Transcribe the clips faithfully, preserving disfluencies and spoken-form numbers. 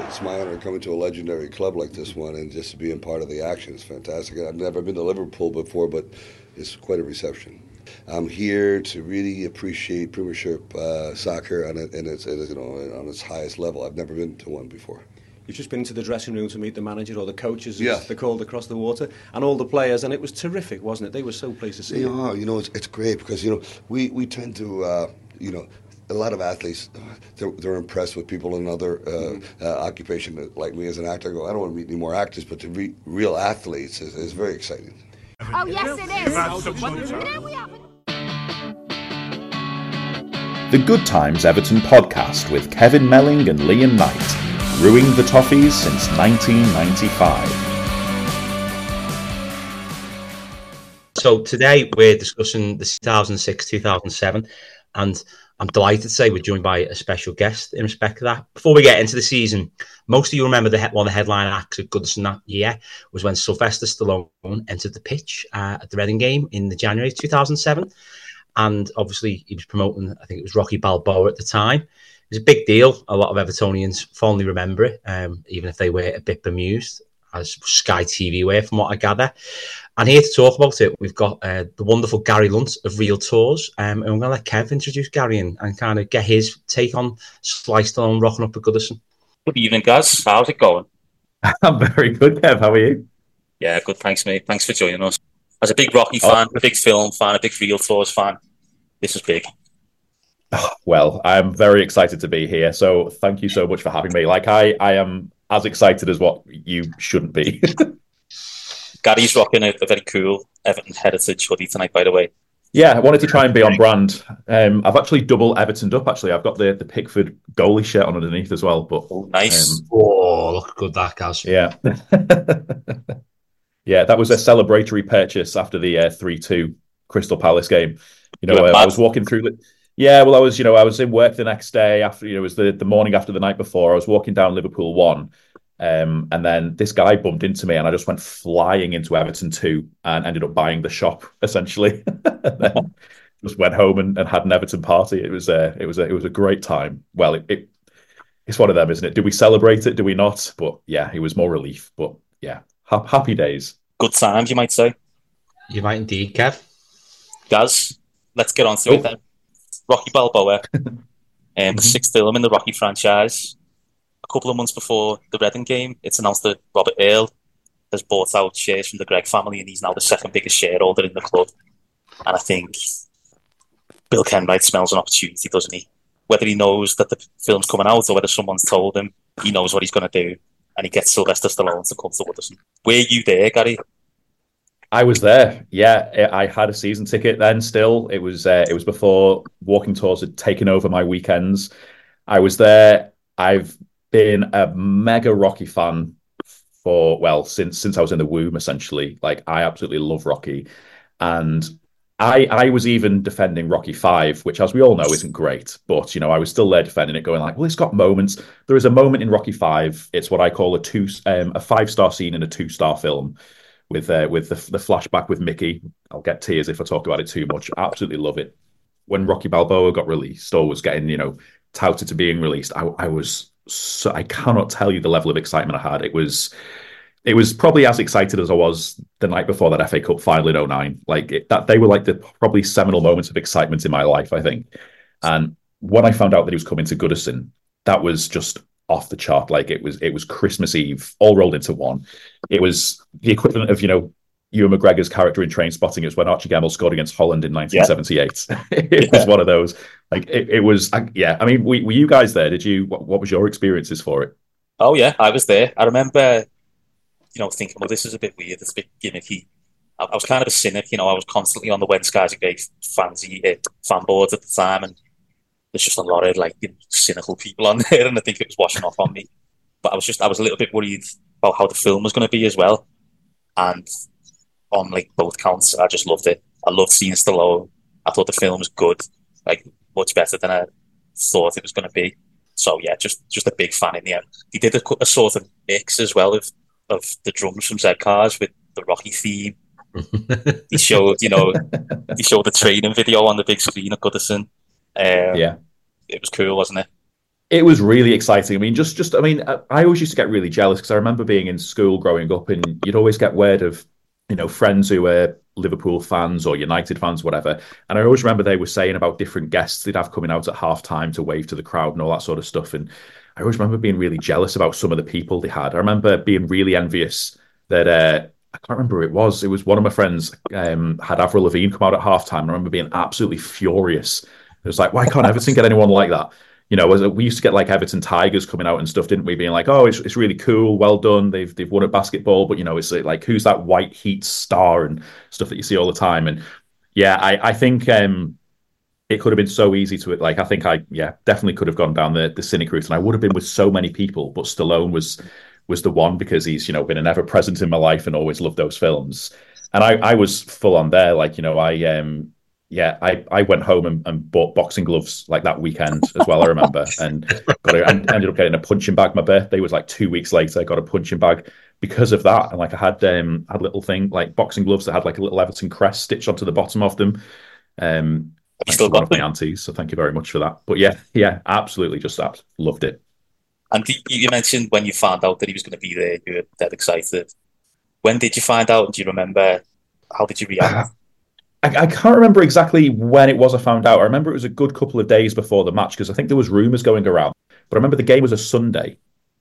It's my honor coming to a legendary club like this one and just being part of the action. It's fantastic. I've never been to Liverpool before, but it's quite a reception. I'm here to really appreciate Premiership uh, soccer on, it, in its, you know, on its highest level. I've never been to one before. You've just been into the dressing room to meet the manager or the coaches, as yeah. they're called across the water, and all the players, and it was terrific, wasn't it? They were so pleased to see you. You. You know, it's, it's great because, you know, we, we tend to, uh, you know, a lot of athletes, they're, they're impressed with people in another uh, mm-hmm. uh, occupation. Like me as an actor, I go, I don't want to meet any more actors, but to meet real athletes is, is very exciting. Oh, yes, it is. The Good Times Everton podcast with Kevin Melling and Liam Knight, brewing the Toffees since nineteen ninety-five. So today we're discussing the two thousand six two thousand seven, and I'm delighted to say we're joined by a special guest in respect to that. Before we get into the season, most of you remember the one of the headline acts at Goodison that year was when Sylvester Stallone entered the pitch uh, at the Reading game in the January two thousand seven. And obviously he was promoting, I think it was Rocky Balboa at the time. It was a big deal. A lot of Evertonians fondly remember it, um, even if they were a bit bemused, as Sky T V were, from what I gather. And here to talk about it, we've got uh, the wonderful Gary Lunt of Real Tours. Um, and I'm going to let Kev introduce Gary and, and kind of get his take on Sly Stallone rocking up at Goodison. Good evening, guys. How's it going? I'm very good, Kev. How are you? Yeah, good. Thanks, mate. Thanks for joining us. As a big Rocky fan, oh. a big film fan, a big Real Tours fan, this is big. Oh, well, I'm very excited to be here. So thank you so much for having me. Like, I, I am as excited as what you shouldn't be. Gary's rocking a, a very cool Everton Heritage hoodie tonight, by the way. Yeah, I wanted to try and be on brand. Um, I've actually double Evertoned up, actually. I've got the, the Pickford goalie shirt on underneath as well. But oh, nice. Um, oh, look good that, Gaz. Yeah. Yeah, that was a celebratory purchase after the uh, three two Crystal Palace game. You know, uh, I was walking through... The, yeah, well, I was, you know, I was in work the next day after, you know, it was the, the morning after the night before. I was walking down Liverpool one. Um, and then this guy bumped into me and I just went flying into Everton two and ended up buying the shop, essentially. Then just went home and, and had an Everton party. It was a, it was a, it was a great time. Well, it, it it's one of them, isn't it? Do we celebrate it? Do we not? But yeah, it was more relief. But yeah, ha- happy days. Good times, you might say. You might indeed, Kev. Gaz, let's get on to oh. it then. Rocky Balboa, um, mm-hmm. the sixth film in the Rocky franchise. A couple of months before the Reading game, it's announced that Robert Earl has bought out shares from the Gregg family and he's now the second biggest shareholder in the club. And I think Bill Kenwright smells an opportunity, doesn't he? Whether he knows that the film's coming out or whether someone's told him, he knows what he's going to do. And he gets Sylvester Stallone to come to Goodison. Were you there, Gary? I was there. Yeah, I had a season ticket then. Still, it was uh, it was before Walking Tours had taken over my weekends. I was there. I've been a mega Rocky fan for well since since I was in the womb. Essentially, like I absolutely love Rocky, and I I was even defending Rocky Five, which, as we all know, isn't great. But you know, I was still there defending it, going like, well, it's got moments. There is a moment in Rocky Five. It's what I call a two um, a five star scene in a two star film. With uh, with the, the flashback with Mickey. I'll get tears if I talk about it too much. Absolutely love it. When Rocky Balboa got released or was getting, you know, touted to being released, I, I was so, I cannot tell you the level of excitement I had. It was it was probably as excited as I was the night before that F A Cup final in oh nine. Like it, that, they were like the probably seminal moments of excitement in my life, I think. And when I found out that he was coming to Goodison, that was just off the chart. Like it was it was Christmas Eve all rolled into one. It was the equivalent of, you know, Ewan McGregor's character in Trainspotting. It's when Archie Gemmill scored against Holland in nineteen seventy-eight. Yeah. It yeah. was one of those. Like it, it was yeah I mean, were, were you guys there? Did you what, what was your experiences for it? Oh yeah, I was there. I remember, you know, thinking, well, this is a bit weird, it's a bit gimmicky. I, I was kind of a cynic, you know. I was constantly on the When Skies Are Grey fancy uh, fan boards at the time, and there's just a lot of like, you know, cynical people on there, and I think it was washing off on me. But I was just, I was a little bit worried about how the film was going to be as well. And on like both counts, I just loved it. I loved seeing Stallone. I thought the film was good, like much better than I thought it was going to be. So yeah, just just a big fan in the end. He did a, a sort of mix as well of of the drums from Z Cars with the Rocky theme. He showed, you know, he showed the training video on the big screen at Goodison. Um, yeah, it was cool, wasn't it? It was really exciting. I mean, just, just, I mean, I, I always used to get really jealous because I remember being in school growing up, and you'd always get word of, you know, friends who were Liverpool fans or United fans, whatever. And I always remember they were saying about different guests they'd have coming out at half time to wave to the crowd and all that sort of stuff. And I always remember being really jealous about some of the people they had. I remember being really envious that, uh, I can't remember who it was. It was one of my friends um, had Avril Lavigne come out at half time. I remember being absolutely furious. It was like, why can't Everton get anyone like that? You know, we used to get like Everton Tigers coming out and stuff, didn't we? Being like, oh, it's it's really cool, well done. They've they've won at basketball, but you know, it's like, who's that white heat star and stuff that you see all the time. And yeah, I I think um, it could have been so easy to it. Like, I think I yeah definitely could have gone down the the cynic route, and I would have been with so many people. But Stallone was was the one because he's you know been an ever present in my life and always loved those films. And I I was full on there. Like you know I um. Yeah, I, I went home and, and bought boxing gloves like that weekend as well, I remember. And got a, and ended up getting a punching bag. My birthday was like two weeks later. I got a punching bag because of that. And like I had um had a little thing like boxing gloves that had like a little Everton crest stitched onto the bottom of them. Um you still one got of my aunties, so thank you very much for that. But yeah, yeah, absolutely just loved it. And you mentioned when you found out that he was going to be there, you were dead excited. When did you find out? Do you remember? How did you react? I, I can't remember exactly when it was I found out. I remember it was a good couple of days before the match because I think there was rumours going around. But I remember the game was a Sunday.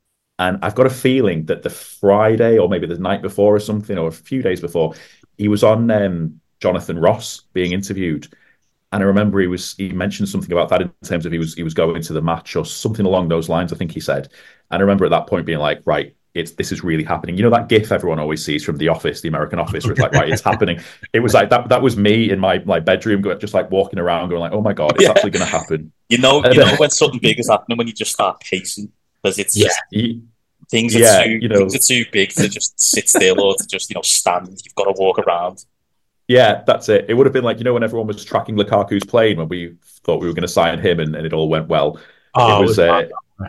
And I've got a feeling that the Friday or maybe the night before or something, or a few days before, he was on um, Jonathan Ross being interviewed. And I remember he was he mentioned something about that in terms of he was he was going to the match or something along those lines, I think he said. And I remember at that point being like, right, it's this is really happening. You know that GIF everyone always sees from The Office, the American Office, where it's like, right, it's happening. It was like that. That was me in my my bedroom, just like walking around, going like, oh my god, it's yeah. actually going to happen. You know, you know when something big is happening when you just start pacing because it's yeah. just You, things are yeah, too you know, things are too big to just sit still or to just you know stand. You've got to walk around. Yeah, that's it. It would have been like, you know, when everyone was tracking Lukaku's plane when we thought we were going to sign him and, and it all went well. Oh, it was. Uh...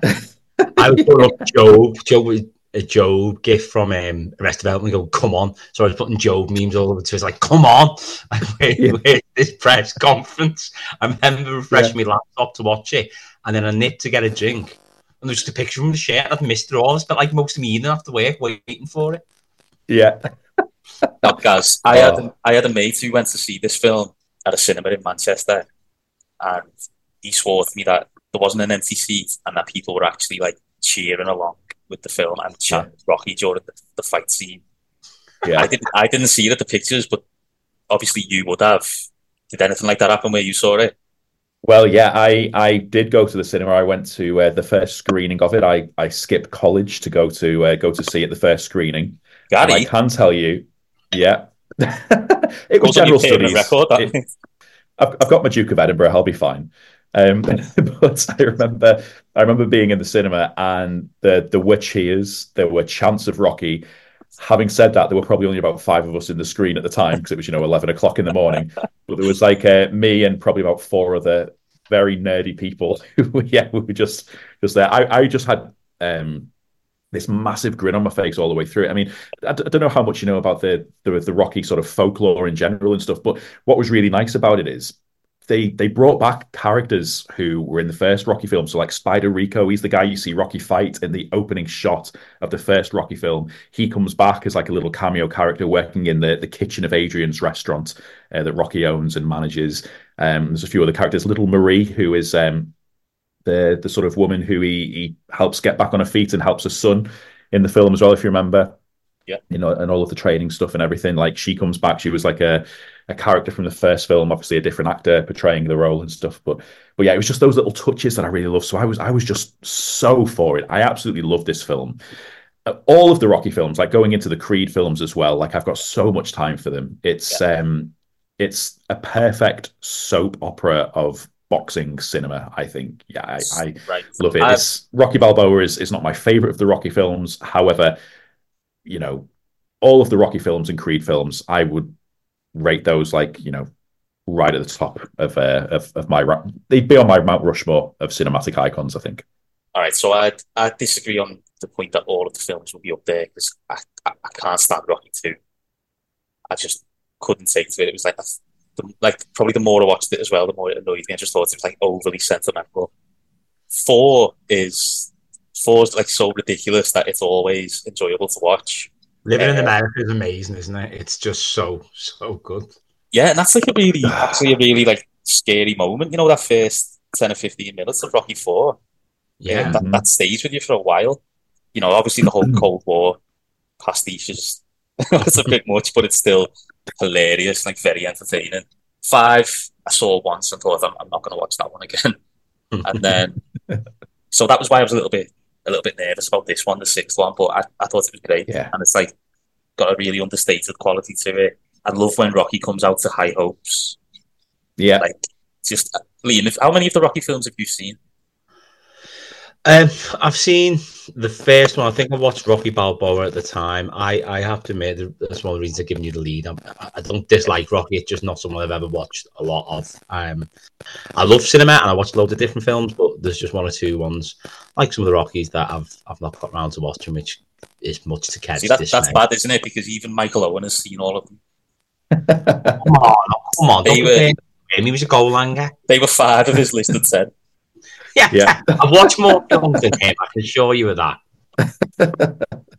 I was putting up Job, Job, a Job gift from um, Arrested Development. Go, come on! So I was putting Job memes all over. So it's like, come on! Like, where, yeah. where's this press conference? I remember refreshing yeah. my laptop to watch it, and then I nipped to get a drink, and there's just a picture from the shirt. I've missed it all. I spent like most of my evening after work waiting for it. Yeah. Now, guys, I had a, I had a mate who went to see this film at a cinema in Manchester, and he swore to me that there wasn't an empty seat and that people were actually like cheering along with the film and chanting yeah. Rocky during the, the fight scene. Yeah, I didn't I didn't see it at the pictures, but obviously you would have. Did anything like that happen where you saw it? Well, yeah, I, I did go to the cinema. I went to uh, the first screening of it. I, I skipped college to go to uh, go to see it the first screening. Got I can tell you. Yeah, it was general studies. Record, it, I've, I've got my Duke of Edinburgh. I'll be fine. Um, but I remember, I remember being in the cinema and the there were cheers. There were chants of Rocky. Having said that, there were probably only about five of us in the screen at the time because it was you know eleven o'clock in the morning. But there was like uh, me and probably about four other very nerdy people who yeah we were just just there. I I just had. Um, this massive grin on my face all the way through it. I mean, I, d- I don't know how much you know about the, the the Rocky sort of folklore in general and stuff, but what was really nice about it is they they brought back characters who were in the first Rocky film. So like Spider Rico, he's the guy you see Rocky fight in the opening shot of the first Rocky film. He comes back as like a little cameo character working in the, the kitchen of Adrian's restaurant uh, that Rocky owns and manages. Um, there's a few other characters. Little Marie, who is... Um, the the sort of woman who he, he helps get back on her feet and helps her son in the film as well, if you remember. Yeah. You know, and all of the training stuff and everything. Like she comes back, she was like a, a character from the first film, obviously a different actor portraying the role and stuff. But but yeah, it was just those little touches that I really love. So I was I was just so for it. I absolutely love this film. All of the Rocky films, like going into the Creed films as well, like I've got so much time for them. It's yeah. um it's a perfect soap opera of boxing cinema, I think. Yeah, I, I right. love it. It's, Rocky Balboa is, is not my favorite of the Rocky films. However, you know, all of the Rocky films and Creed films, I would rate those like, you know, right at the top of uh, of, of my... They'd be on my Mount Rushmore of cinematic icons, I think. All right, so I I disagree on the point that all of the films will be up there because I, I, I can't stand Rocky two. I just couldn't take to it. It was like... A, The, like probably the more I watched it as well, the more it annoyed me. I just thought it was like overly sentimental. four is four is like so ridiculous that it's always enjoyable to watch. Living uh, in America is amazing, isn't it? It's just so so good. Yeah, and that's like a really actually a really like scary moment. You know, that first ten or fifteen minutes of Rocky Four. Yeah, uh, that, that stays with you for a while. You know, obviously the whole Cold War pastiche is it's a bit much, but it's still hilarious, like very entertaining. Five, I saw once and thought I'm, I'm not going to watch that one again. And then, so that was why I was a little bit, a little bit nervous about this one, the sixth one. But I, I thought it was great, Yeah. and it's like got a really understated quality to it. I love when Rocky comes out to high hopes. Yeah. Like, just Liam, if, how many of the Rocky films have you seen? Um, I've seen the first one. I think I watched Rocky Balboa at the time. I, I have to admit that's one of the reasons I've given you the lead. I'm, I don't dislike Rocky. It's just not someone I've ever watched a lot of. Um, I love cinema and I watch loads of different films, but there's just one or two ones like some of the Rockies that I've I've not got around to watching, which is much to catch. See, that, this that's night. bad, isn't it? Because even Michael Owen has seen all of them. Come on, come on! Don't They be were- fair. He was a goal langer. They were five of his listed ten. Yeah, Yeah. I've watched more films than him. I can assure you of that.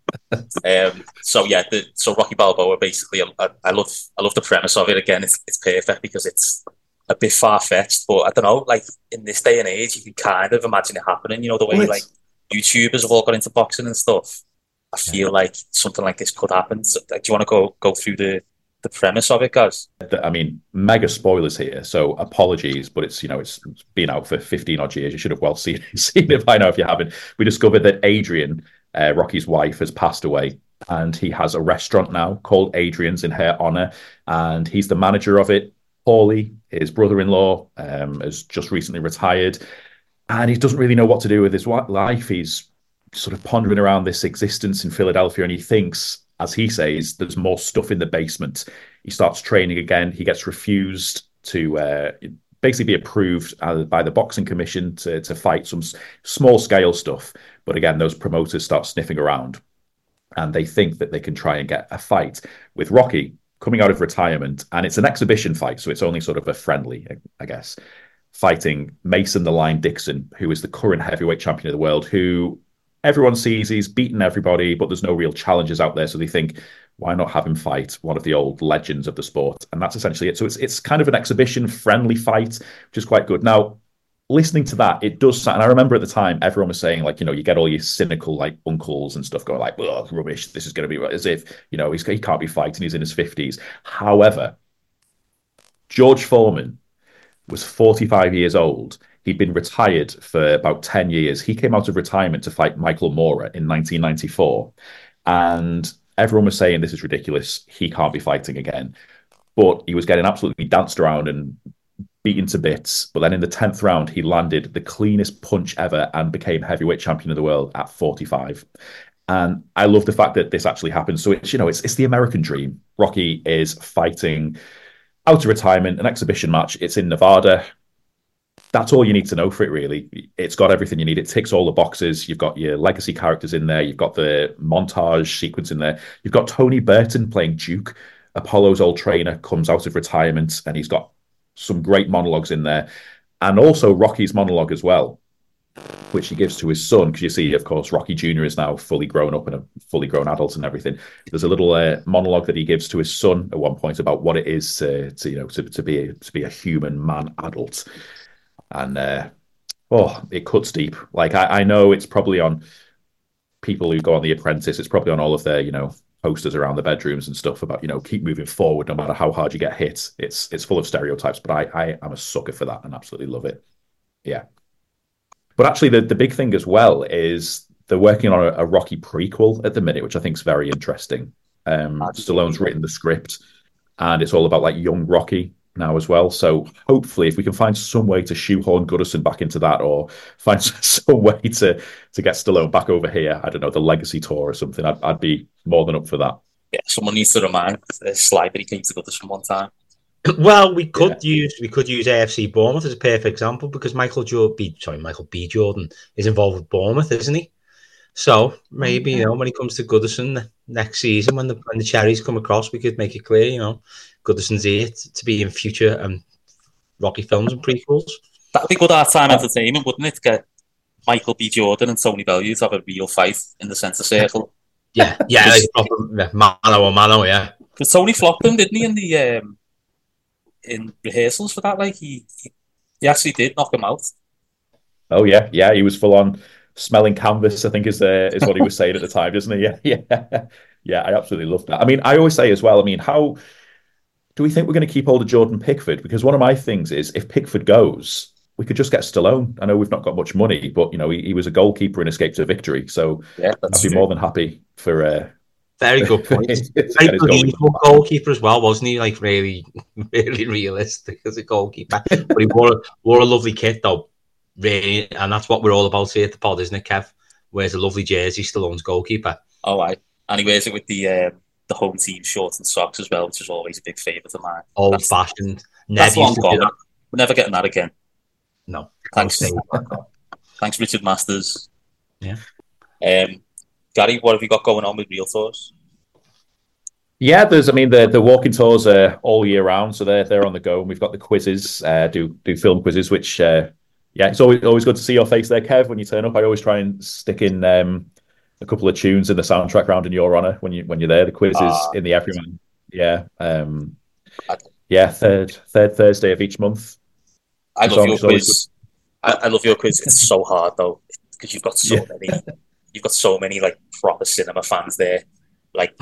Um, so yeah, the, so Rocky Balboa basically, I, I love, I love the premise of it. Again, it's it's perfect because it's a bit far fetched, but I don't know. Like in this day and age, you can kind of imagine it happening. You know, the way Well, like it's- YouTubers have all got into boxing and stuff. I feel like something like this could happen. So, like, do you want to go go through the the premise of it, guys? I mean, mega spoilers here, so apologies, but it's you know it's been out for fifteen odd years. You should have well seen seen it by now if you haven't. We discovered that Adrian, uh, Rocky's wife, has passed away, and he has a restaurant now called Adrian's in her honor, and he's the manager of it. Paulie, his brother-in-law, um, has just recently retired, and he doesn't really know what to do with his life. He's sort of pondering around this existence in Philadelphia, and he thinks, as he says, there's more stuff in the basement. He starts training again. He gets refused to uh, basically be approved uh, by the boxing commission to, to fight some s- small scale stuff. But again, those promoters start sniffing around, and they think that they can try and get a fight with Rocky coming out of retirement. And it's an exhibition fight, so it's only sort of a friendly, I guess, fighting Mason the Lion Dixon, who is the current heavyweight champion of the world, who everyone sees he's beaten everybody, but there's no real challenges out there. So they think, why not have him fight one of the old legends of the sport? And that's essentially it. So it's it's kind of an exhibition friendly fight, which is quite good. Now, listening to that, it does sound, and I remember at the time, everyone was saying, like, you know, you get all your cynical, like, uncles and stuff going like, oh, rubbish, this is going to be as if, you know, he's, he can't be fighting, he's in his fifties. However, George Foreman was forty-five years old. He'd been retired for about ten years. He came out of retirement to fight Michael Moorer in nineteen ninety-four. And everyone was saying, this is ridiculous. He can't be fighting again. But he was getting absolutely danced around and beaten to bits. But then in the tenth round, he landed the cleanest punch ever and became heavyweight champion of the world at forty-five. And I love the fact that this actually happened. So it's, you know, it's, it's the American dream. Rocky is fighting out of retirement, an exhibition match. It's in Nevada. That's all you need to know for it, really. It's got everything you need. It ticks all the boxes. You've got your legacy characters in there. You've got the montage sequence in there. You've got Tony Burton playing Duke. Apollo's old trainer comes out of retirement, and he's got some great monologues in there. And also Rocky's monologue as well, which he gives to his son, because you see, of course, Rocky Junior is now fully grown up and a fully grown adult and everything. There's a little uh, monologue that he gives to his son at one point about what it is to, to you know, to, to be a, to be a human man adult. And uh, oh, it cuts deep. Like I, I know it's probably on people who go on The Apprentice. It's probably on all of their, you know, posters around the bedrooms and stuff about, you know, keep moving forward no matter how hard you get hit. It's it's full of stereotypes, but I I am a sucker for that and absolutely love it. Yeah. But actually, the, the big thing as well is they're working on a, a Rocky prequel at the minute, which I think is very interesting. Um, Stallone's written the script, and it's all about like young Rocky now as well. So hopefully, if we can find some way to shoehorn Goodison back into that, or find some way to to get Stallone back over here, I don't know, the Legacy Tour or something, I'd, I'd be more than up for that. Yeah, someone needs to remind uh, Sly that he came to Goodison one time. Well, we could Yeah. use we could use A F C Bournemouth as a perfect example because Michael jo- B, sorry Michael B Jordan is involved with Bournemouth, isn't he? So maybe you know when he comes to Goodison next season, when the when the cherries come across, we could make it clear, you know, Goodison's here to, to be in future um, Rocky films and prequels. That'd be good art time entertainment, wouldn't it? Get Michael B. Jordan and Tony Bellew to have a real fight in the centre circle. Yeah, yeah, like proper yeah, mano a mano, yeah. Because Tony flopped him, didn't he, in the um, in rehearsals for that? Like he, he, he actually did knock him out. Oh yeah, yeah, he was full on smelling canvas, I think is uh, is what he was saying at the time, isn't he? Yeah, yeah, yeah. I absolutely love that. I mean, I always say as well. I mean, how do we think we're going to keep hold of Jordan Pickford? Because one of my things is if Pickford goes, we could just get Stallone. I know we've not got much money, but you know he, he was a goalkeeper and escaped to victory. So yeah, I'd be true. more than happy for. Uh, Very good point. Very believable goalkeeper as well, wasn't he? Like really, really realistic as a goalkeeper. But he wore a, wore a lovely kit though. Really, and that's what we're all about here at the pod, isn't it, Kev? Wears a lovely jersey, Stallone's goalkeeper. Oh, right. And he wears it with the um, the home team shorts and socks as well, which is always a big favourite of mine. Old that's, fashioned. That's long gone. We're never getting that again. No. Thanks. Thanks, Richard Masters. Yeah. Um, Gary, what have you got going on with Real Tours? Yeah, there's. I mean, the the walking tours are all year round, so they're they're on the go. And we've got the quizzes, uh, do do film quizzes, which. Uh, Yeah, it's always always good to see your face there, Kev, when you turn up. I always try and stick in um, a couple of tunes in the soundtrack round in your honour when you when you're there. The quizzes uh, in the Everyman. Yeah, um, yeah, third third Thursday of each month. I love your quiz. I, I love your quiz. It's so hard though because you've got so yeah. many. You've got so many like proper cinema fans there. Like,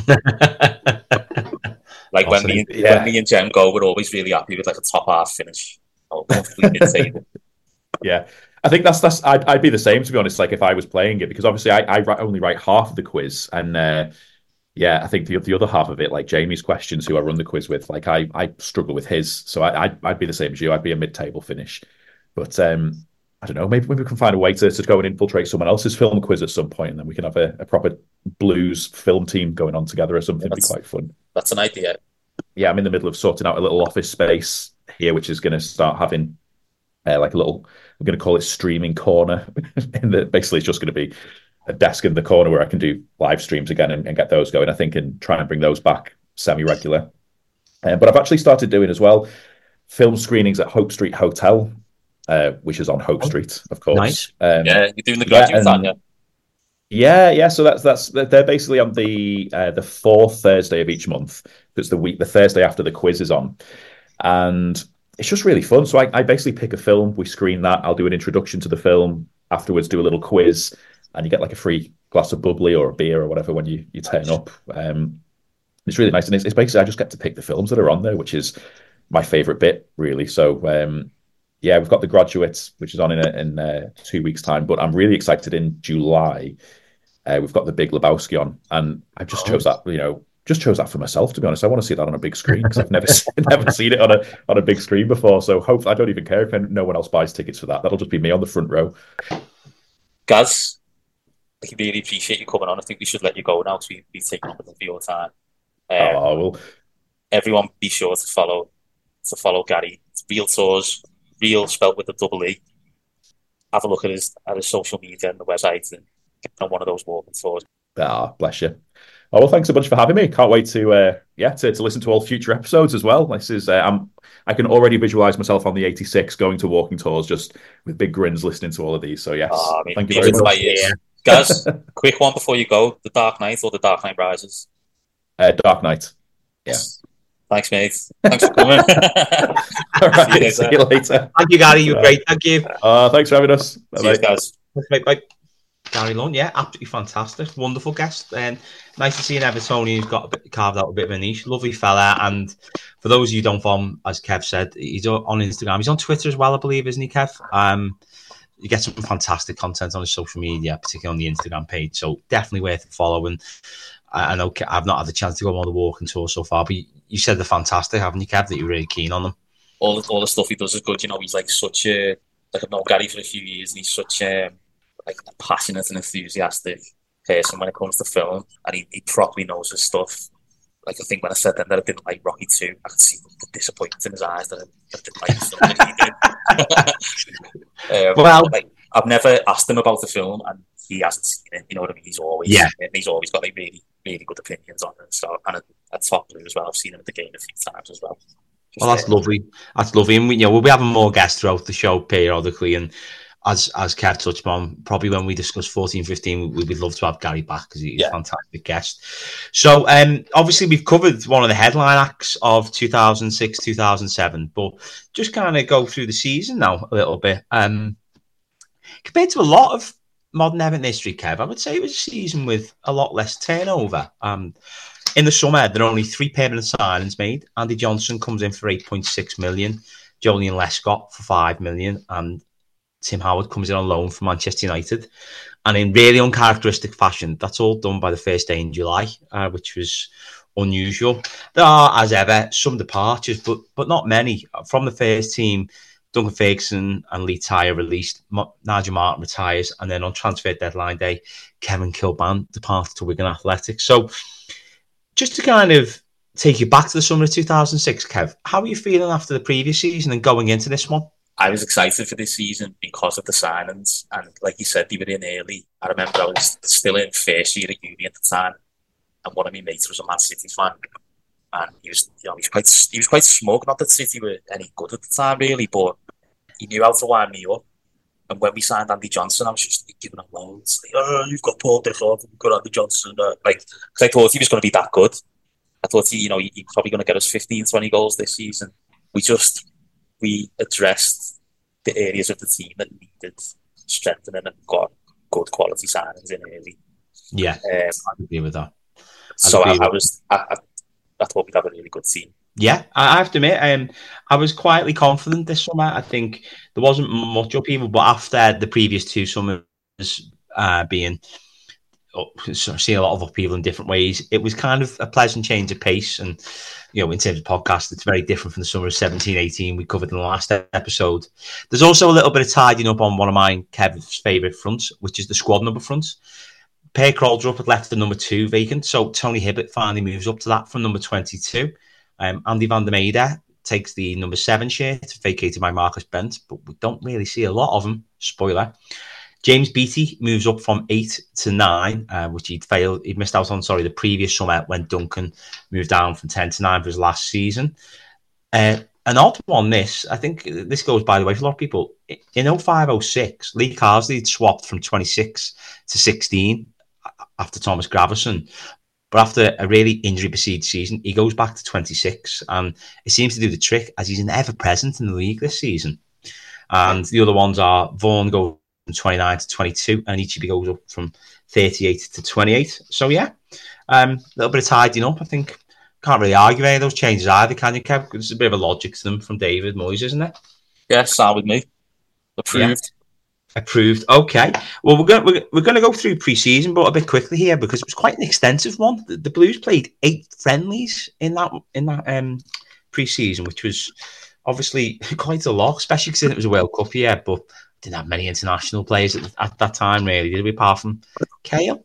like when me yeah. when me and Jem go, we're always really happy with like a top half finish. Oh, mid-table. Yeah, I think that's that's. I'd, I'd be the same, to be honest. Like if I was playing it, because obviously I, I only write half of the quiz, and uh, yeah, I think the the other half of it, like Jamie's questions, who I run the quiz with, like I I struggle with his, so I I'd, I'd be the same as you. I'd be a mid-table finish, but um, I don't know. Maybe maybe we can find a way to to go and infiltrate someone else's film quiz at some point, and then we can have a, a proper blues film team going on together or something. It'd be quite fun. That's an idea. Yeah, I'm in the middle of sorting out a little office space here, which is going to start having uh, like a little. We're going to call it streaming corner. And the, basically, it's just going to be a desk in the corner where I can do live streams again and, and get those going, I think, and try and bring those back semi-regular. Uh, but I've actually started doing as well film screenings at Hope Street Hotel, uh, which is on Hope Street, of course. Nice. Um, yeah, you're doing the graduate, yeah, aren't you? Yeah, yeah. So that's that's they're basically on the uh, the fourth Thursday of each month. That's the week, the Thursday after the quiz is on, and it's just really fun. So I, I basically pick a film, we screen that. I'll do an introduction to the film, afterwards do a little quiz, and you get like a free glass of bubbly or a beer or whatever when you, you turn up. Um, it's really nice. And it's, it's basically, I just get to pick the films that are on there, which is my favourite bit, really. So, um, yeah, we've got The Graduate, which is on in, a, in uh, two weeks' time. But I'm really excited in July. Uh, we've got The Big Lebowski on. And I just chose that, you know, just chose that for myself, to be honest. I want to see that on a big screen because I've never never seen it on a on a big screen before. So hope I don't even care if no one else buys tickets for that. That'll just be me on the front row. Gaz, I really appreciate you coming on. I think we should let you go now because we've taken up enough of your time. Um, oh, well. Everyone, be sure to follow to follow Gary. It's Real Tours, real spelt with a double E. Have a look at his at his social media and the website and get on one of those walking tours. Ah, bless you. Oh, well, thanks a bunch for having me. Can't wait to uh, yeah to, to listen to all future episodes as well. This is uh, I'm I can already visualize myself on the eighty-six going to walking tours just with big grins listening to all of these. So yes, oh, I mean, thank you very much. Yeah. Guys, quick one before you go: The Dark Knight or The Dark Knight Rises? Uh, Dark Knight. Yeah. Thanks, mate. Thanks for coming. All right. See you, see you later. Thank you, Gary. You're great. Thank you. Uh, thanks for having us. Bye, Cheers, guys. Bye, bye. Gary Lunn, yeah, absolutely fantastic, wonderful guest, and nice to see an Evertonian who's got a bit, carved out a bit of a niche. Lovely fella, and for those of you who don't follow him, as Kev said, he's on Instagram. He's on Twitter as well, I believe, isn't he, Kev? Um, you get some fantastic content on his social media, particularly on the Instagram page. So definitely worth following. I know I've not had the chance to go on the walking tour so far, but you said they're fantastic, haven't you, Kev? That you're really keen on them. All the, all the stuff he does is good. You know, he's like such a like I've known Gary for a few years, and he's such a like a passionate and enthusiastic person when it comes to film, and he, he probably knows his stuff. Like I think when I said then that I didn't like Rocky two, I could see the disappointment in his eyes that I, I didn't like the film that he did. um, well, like I've never asked him about the film, and he hasn't seen it. You know what I mean? He's always yeah, and he's always got like really, really good opinions on it. So and at Top Blue as well. I've seen him at the game a few times as well. Just well, that's uh, lovely. That's lovely, and we, you know, we'll be having more guests throughout the show periodically, and as as Kev touched on, probably when we discuss fourteen fifteen, we would love to have Gary back because he's yeah. a fantastic guest. So um, obviously we've covered one of the headline acts of two thousand six, two thousand seven, but just kind of go through the season now a little bit. Um, compared to a lot of modern Everton history, Kev, I would say it was a season with a lot less turnover. Um, in the summer, there are only three permanent signings made. Andy Johnson comes in for eight point six million, Joleon Lescott for five million, and Tim Howard comes in on loan from Manchester United. And in really uncharacteristic fashion, that's all done by the first day in July, uh, which was unusual. There are, as ever, some departures, but but not many. From the first team, Duncan Ferguson and Lee Tyre released, Nigel Martin retires, and then on transfer deadline day, Kevin Kilban departed to Wigan Athletics. So just to kind of take you back to the summer of two thousand six, Kev, how are you feeling after the previous season and going into this one? I was excited for this season because of the signings, and like you said, they were in early. I remember I was still in first year at uni at the time, and one of my mates was a Man City fan, and he was, you know, he was quite, he was quite smug. Not that City were any good at the time, really, but he knew how to wind me up. And when we signed Andy Johnson, I was just giving him loads. Like, oh, you've got Paul Dickov, you've got Andy Johnson. Uh, like, because I thought he was going to be that good. I thought he, you know, he, he's probably going to get us fifteen, twenty goals this season. We just, we addressed the areas of the team that needed strengthening and got good quality signings in early. Yeah, um, I agree with that. I'd so I, I was, I, I, I thought we'd have a really good team. Yeah, I have to admit, um, I was quietly confident this summer. I think there wasn't much up even, but after the previous two summers uh, being up, seeing a lot of upheaval in different ways, it was kind of a pleasant change of pace. And, you know, in terms of podcast, it's very different from the summer of seventeen eighteen we covered in the last episode. There's also a little bit of tidying up on one of mine, Kev's favourite fronts, which is the squad number front. Per Kraldrup had left the number two vacant, so Tony Hibbert finally moves up to that from number twenty-two. Um, Andy van der Meijden takes the number seven shirt, vacated by Marcus Bent, but we don't really see a lot of him. Spoiler. James Beattie moves up from eight to nine, uh, which he'd failed. He'd missed out on, sorry, the previous summer when Duncan moved down from ten to nine for his last season. Uh, an odd one, this. I think this goes by the way for a lot of people. In oh five oh six, Lee Carsley swapped from twenty-six to sixteen after Thomas Gravesen. But after a really injury-besieged season, he goes back to twenty-six, and it seems to do the trick as he's ever present in the league this season. And the other ones are Vaughan goes from twenty-nine to twenty-two, and Ichibi goes up from thirty-eight to twenty-eight. So yeah, um, a little bit of tidying up. I think can't really argue any of those changes either, can you, Kev? There's a bit of a logic to them from David Moyes, isn't it? Yeah, sound with me. Approved. Yeah. Approved. Okay. Well, we're going we're, we're going to go through pre-season, but a bit quickly here because it was quite an extensive one. The, the Blues played eight friendlies in that in that um, pre-season, which was obviously quite a lot, especially because it was a World Cup year. But didn't have many international players at, at that time, really, did we? Apart from Kale.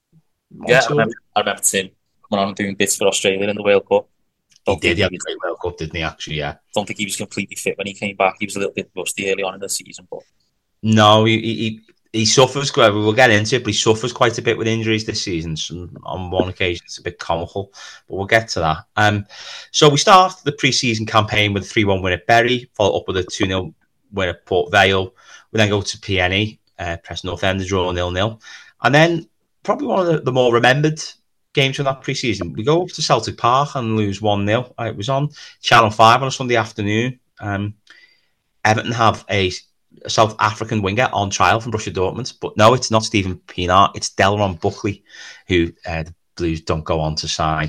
Yeah, I remember, I remember Tim coming on and doing bits for Australia in the World Cup. Don't he did. He had a great World Cup, didn't he? Actually, yeah. Don't think he was completely fit when he came back. He was a little bit rusty early on in the season, but. No, he, he he suffers. We'll get into it, but he suffers quite a bit with injuries this season. So on one occasion, it's a bit comical, but we'll get to that. Um, so we start the pre-season campaign with a three one win at Bury, followed up with a two nil win at Port Vale. We then go to P N E, uh, Preston North End, draw nil nil, and then probably one of the, the more remembered games from that pre-season. We go up to Celtic Park and lose one nil. It was on Channel five on a Sunday afternoon. Um, Everton have a A South African winger on trial from Borussia Dortmund, but no, it's not Stephen Pienaar, it's Delron Buckley, who uh, the Blues don't go on to sign.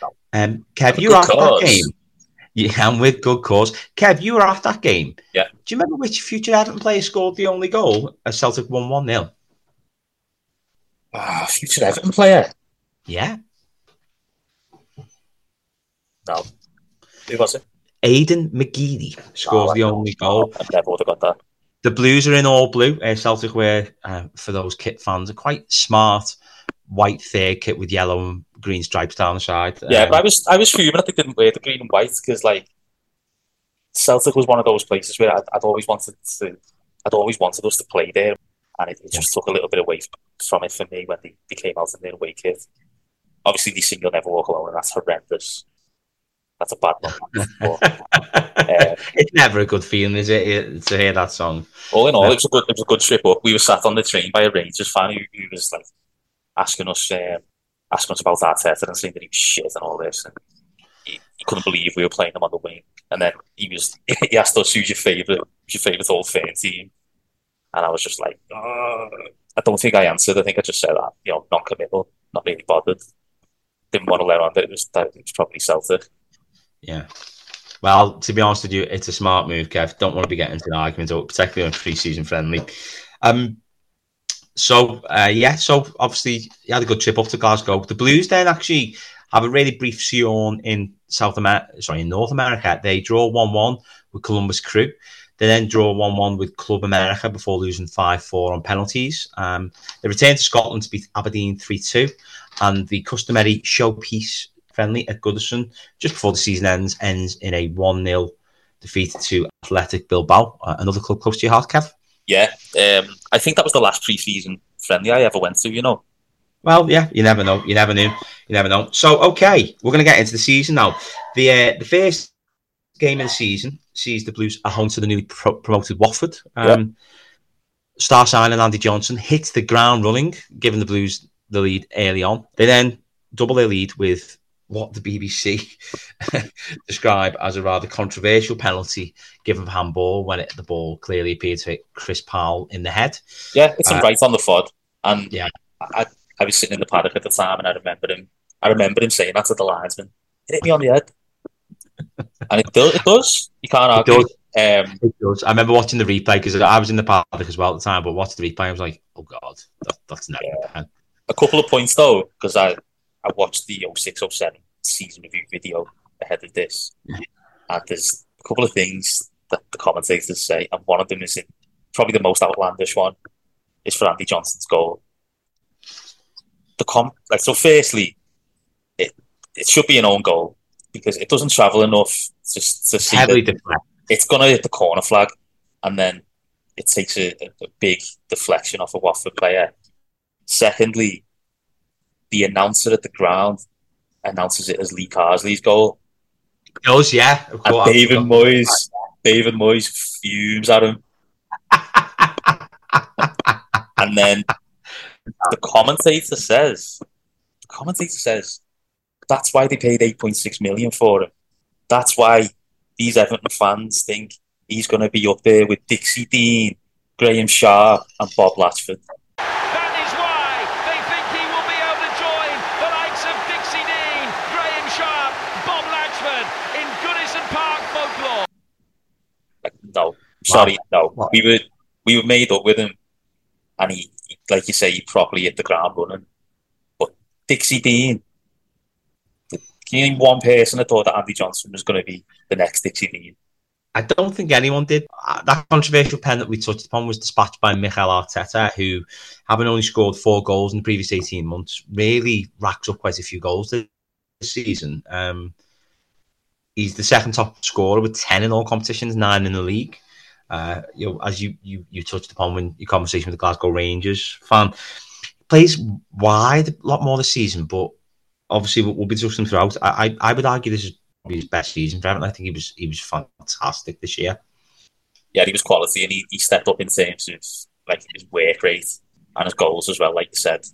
Um, Kev, you were at that game. Yeah, and with good cause. Kev, you were at that game. Yeah. Do you remember which future Everton player scored the only goal as Celtic won one nil? Ah, future Everton player? Yeah. No. Who was it? Aidan McGeady scores oh, the only goal. I never would have got that. The Blues are in all blue. Uh, Celtic wear, uh, for those kit fans, a quite smart white third kit with yellow and green stripes down the side. Yeah, um, but I was I was fuming that they didn't wear the green and white because, like, Celtic was one of those places where I'd, I'd always wanted to, I'd always wanted us to play there, and it, it just took a little bit away from it for me when they, they came out in their away kit. Obviously, they sing "You'll Never Walk Alone," and that's horrendous. that's a bad one. But, uh, it's never a good feeling, is it, to hear that song? All in all, it was a good, it was a good trip up. We were sat on the train by a Rangers fan who, who was like asking us, um, asking us about Arteta and saying that he was shit and all this, and he, he couldn't believe we were playing him on the wing. And then he was, he asked us, "Who's your favourite? Who's your favourite Old Firm team?" And I was just like, oh. I don't think I answered. I think I just said that, you know, non-committal, not really bothered. Didn't want to let on that it was that it was probably Celtic. Yeah. Well, to be honest with you, it's a smart move, Kev. Don't want to be getting into an argument, particularly on pre-season friendly. Um. So uh, yeah. So obviously, you had a good trip up to Glasgow. The Blues then actually have a really brief sojourn in South America. Sorry, in North America. They draw one-one with Columbus Crew. They then draw one-one with Club America before losing five four on penalties. Um, they return to Scotland to beat Aberdeen three two, and the customary showpiece friendly at Goodison just before the season ends ends in a one nil defeat to Athletic Bilbao, uh, another club close to your heart, Kev. Yeah, um, I think that was the last pre-season friendly I ever went to, you know. Well, yeah, you never know. You never knew. You never know. So, okay, we're going to get into the season now. The uh, the first game of the season sees the Blues at home to the newly pro- promoted Watford. Um, yep. Star signing Andy Johnson hits the ground running, giving the Blues the lead early on. They then double their lead with what the B B C describe as a rather controversial penalty given for handball when it, the ball clearly appeared to hit Chris Powell in the head. Yeah, it's uh, right on the F O D. And yeah, I, I was sitting in the paddock at the time, and I remember him. I remember him saying that to the linesman. It hit me on the head, and it does. It does. You can't argue. It does. Um, it does. I remember watching the replay because I was in the paddock as well at the time. But watching the replay, I was like, "Oh God, that, that's never yeah. happened." A couple of points though, because I. I watched the oh six oh seven season review video ahead of this, and there's a couple of things that the commentators say, and one of them is in, probably the most outlandish one is for Andy Johnson's goal. The com like so. Firstly, it it should be an own goal because it doesn't travel enough to to see heavily that deflect. It's gonna hit the corner flag, and then it takes a, a big deflection off a Watford player. Secondly, the announcer at the ground announces it as Lee Carsley's goal. It does, yeah. Of course. And David Moyes, David Moyes fumes at him. And then the commentator says, the commentator says, that's why they paid eight point six million for him. That's why these Everton fans think he's going to be up there with Dixie Dean, Graham Sharp and Bob Latchford. No, sorry, wow. no. Wow. We were we were made up with him, and he, he, like you say, he properly hit the ground running. But Dixie Dean, can you name one person that thought that Andy Johnson was going to be the next Dixie Dean? I don't think anyone did. That controversial pen that we touched upon was dispatched by Mikel Arteta, who, having only scored four goals in the previous eighteen months, really racks up quite a few goals this season. Um, He's the second top scorer with ten in all competitions, nine in the league. Uh, you know, as you, you you touched upon when your conversation with the Glasgow Rangers fan, plays wide a lot more this season, but obviously we'll, we'll be discussing throughout. I, I I would argue this is probably his best season for Everton. I think he was he was fantastic this year. Yeah, he was quality, and he, he stepped up in terms of like his work rate and his goals as well, like you said.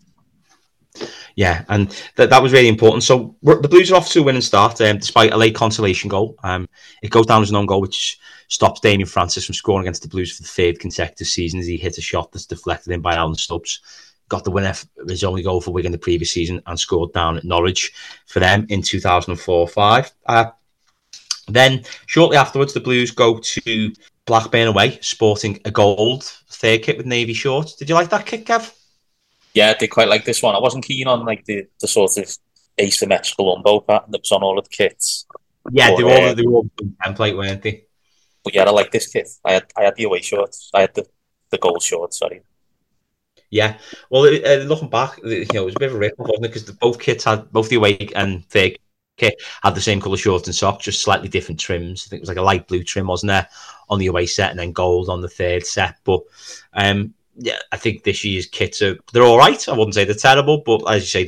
Yeah, and th- that was really important. So the Blues are off to a winning start, um, despite a late consolation goal. Um, it goes down as an own goal, which stops Damien Francis from scoring against the Blues for the third consecutive season as he hit a shot that's deflected in by Alan Stubbs. Got the winner for his only goal for Wigan the previous season and scored down at Norwich for them in two thousand four five. Uh, then, shortly afterwards, the Blues go to Blackburn away, sporting a gold third kit with navy shorts. Did you like that kit, Kev? Yeah, I did quite like this one. I wasn't keen on like the, the sort of asymmetrical umbo pattern that was on all of the kits. Yeah, but, they were all uh, they were all template, weren't they? But yeah, I like this kit. I had I had the away shorts. I had the, the gold shorts. Sorry. Yeah, well, uh, looking back, you know, it was a bit of a rip, wasn't it? Because both kits had both the away and third kit had the same colour shorts and socks, just slightly different trims. I think it was like a light blue trim, wasn't there, on the away set, and then gold on the third set. But um. Yeah, I think this year's kits are they're all right. I wouldn't say they're terrible, but as you say, that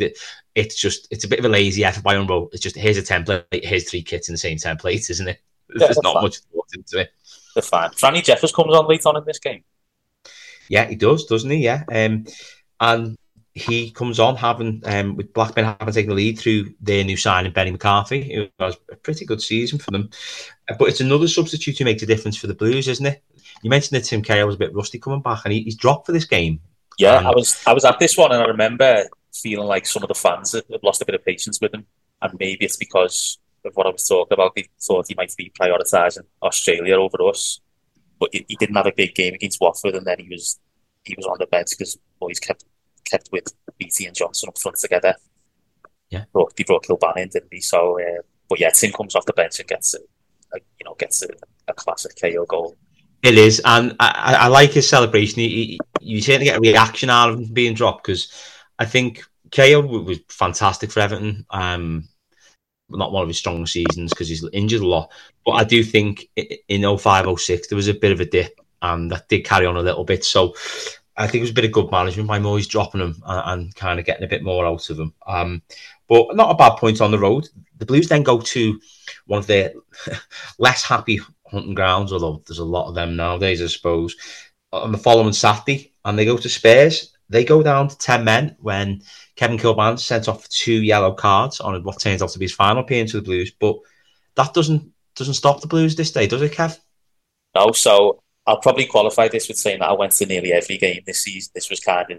it's just it's a bit of a lazy effort by Umbro. It's just here's a template, here's three kits in the same template, isn't it? Yeah, There's not fine. much thought into it. They're fine. Franny Jeffers comes on late on in this game. Yeah, he does, doesn't he? Yeah, um, and he comes on having um, with Blackburn having taken the lead through their new signing Benny McCarthy. It was a pretty good season for them, but it's another substitute who makes a difference for the Blues, isn't it? You mentioned that Tim Cahill was a bit rusty coming back, and he, he's dropped for this game. Yeah, and I was I was at this one, and I remember feeling like some of the fans had lost a bit of patience with him, and maybe it's because of what I was talking about. They thought he might be prioritising Australia over us, but he, he didn't have a big game against Watford, and then he was he was on the bench because boys kept kept with Beattie and Johnson up front together. Yeah, brought, they brought Kilban in, didn't he? So, uh, but yeah, Tim comes off the bench and gets a, a you know gets a, a classic K O goal. It is, and I, I like his celebration. He, he, you certainly get a reaction out of him being dropped, because I think K O was fantastic for Everton. Um, not one of his strong seasons because he's injured a lot, but I do think in oh five oh six there was a bit of a dip, and that did carry on a little bit. So I think it was a bit of good management by Moyes dropping him and, and kind of getting a bit more out of him. Um, but not a bad point on the road. The Blues then go to one of their less happy hunting grounds, although there's a lot of them nowadays, I suppose, on the following Saturday, and they go to Spurs. They go down to ten men when Kevin Kilban sent off two yellow cards on what turns out to be his final appearance for the Blues. But that doesn't doesn't stop the Blues this day, does it, Kev? No, so I'll probably qualify this with saying that I went to nearly every game this season. This was kind of,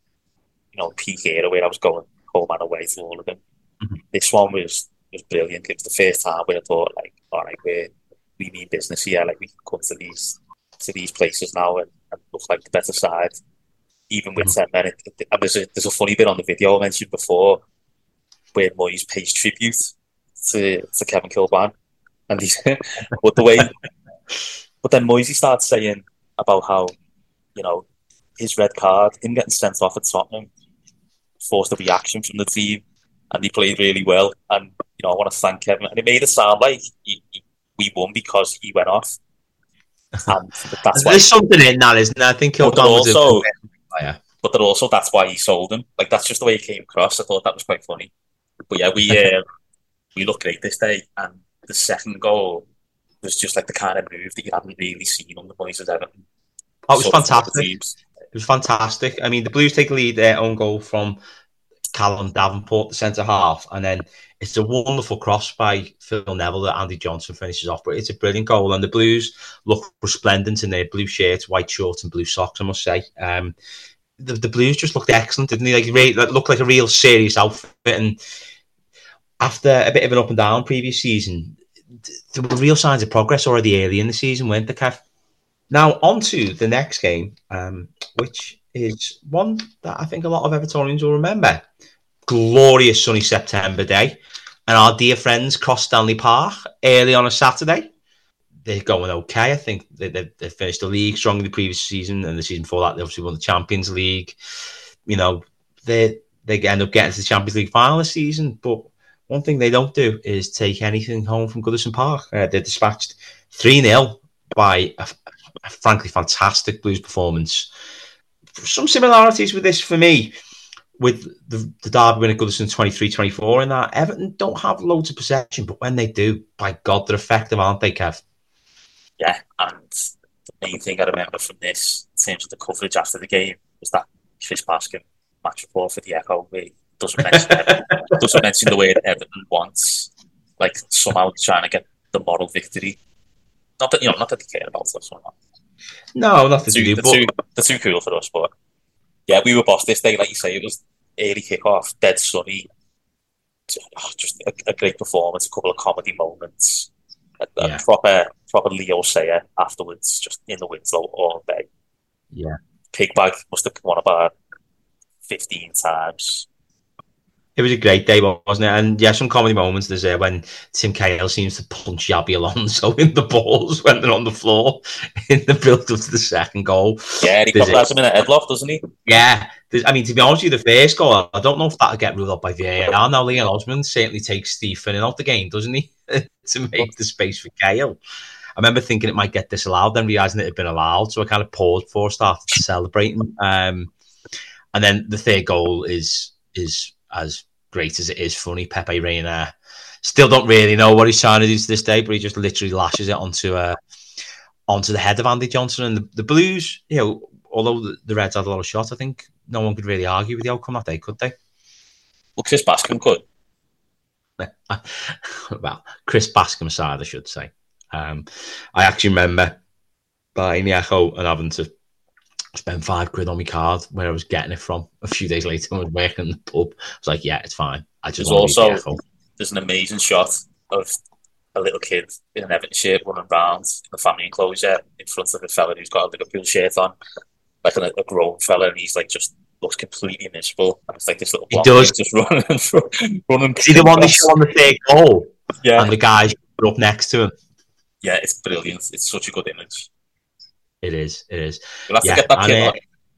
you know, peak era where I was going home and away to all of them. Mm-hmm. This one was was brilliant. It was the first time where I thought, like, all right, we're we mean business here. Like, we can come to these to these places now and, and look like the better side, even with mm-hmm. ten men. It, it, and there's a there's a funny bit on the video I mentioned before where Moyes pays tribute to to Kevin Kilban, and he's but the way, but then Moyes starts saying about how, you know, his red card, him getting sent off at Tottenham, forced a reaction from the team, and he played really well. And you know, I want to thank Kevin, and it made it sound like he, he, we won because he went off. And that's why there's something in that, isn't there? I think Kilban was also, a player. But then also that's why he sold him. Like, that's just the way it came across. I thought that was quite funny. But yeah, we uh, we looked great this day, and the second goal was just like the kind of move that you hadn't really seen on the Blues as Everton. Oh, it was fantastic. It was fantastic. I mean, the Blues take the lead, their own goal from Callum Davenport, the centre half, and then it's a wonderful cross by Phil Neville that Andy Johnson finishes off. But it's a brilliant goal, and the Blues look resplendent in their blue shirts, white shorts, and blue socks, I must say. Um, the, the Blues just looked excellent, didn't they? Like, really, like, looked like a real serious outfit. And after a bit of an up and down previous season, there were real signs of progress already early in the season, weren't there, Kev? Now, on to the next game, um, which is one that I think a lot of Evertonians will remember. Glorious sunny September day, and our dear friends cross Stanley Park early on a Saturday. They're going okay. I think they, they, they finished the league strongly the previous season, and the season before that they obviously won the Champions League. You know, they they end up getting to the Champions League final this season, but one thing they don't do is take anything home from Goodison Park. Uh, they're dispatched three nil by a, a frankly fantastic Blues performance. Some similarities with this for me, with the, the derby win at Goodison twenty-three twenty-four, in that Everton don't have loads of possession, but when they do, by God, they're effective, aren't they, Kev? Yeah, and the main thing I remember from this, in terms of the coverage after the game, was that Chris Baskin match report for the Echo, where he doesn't mention, Everton, doesn't mention the word Everton once, like somehow trying to get the moral victory. Not that, you know, not that they care about us or not. No, nothing to do. They're, but... too, they're too cool for us, but yeah, we were boss this day, like you say. It was early kick-off, dead sunny, just a, a great performance, a couple of comedy moments, a, yeah. a proper proper Leo Sayer afterwards, just in the Winslow all day. Yeah. Pigbag must have won about fifteen times. It was a great day, wasn't it? And yeah, some comedy moments. There's uh, when Tim Cahill seems to punch Yabi Alonso in the balls when they're on the floor in the build-up to the second goal. Yeah, he probably has him in a headlock, doesn't he? Yeah. I mean, to be honest with you, the first goal, I don't know if that'll get ruled out by V A R. Now, Leon Osman certainly takes Steve Finnan out the game, doesn't he? To make the space for Cahill. I remember thinking it might get disallowed, then realising it had been allowed. So I kind of paused before I started celebrating. Um, and then the third goal is is as great as it is funny, Pepe Reina still don't really know what he's trying to do to this day, but he just literally lashes it onto uh, onto the head of Andy Johnson. And the, the Blues, you know, although the, the Reds had a lot of shots, I think no one could really argue with the outcome that day, could they? Well, Chris Bascom could. Well, Chris Bascom's side, I should say. Um, I actually remember buying the Echo and having to spend five quid on my card where I was getting it from a few days later when I was working in the pub. I was like, yeah, it's fine. I just there's want also the Echo. There's an amazing shot of a little kid in an Everton shirt running around in the family enclosure in front of a fella who's got a Liverpool shirt on, like a, a grown fella, and he's like just looks completely miserable. And it's like this little He block does. just running, running. See the one they show on the third goal? Yeah, and the guys up next to him. Yeah, it's brilliant. It's such a good image. It is. It is. We'll have yeah, to get that kid and, uh, on.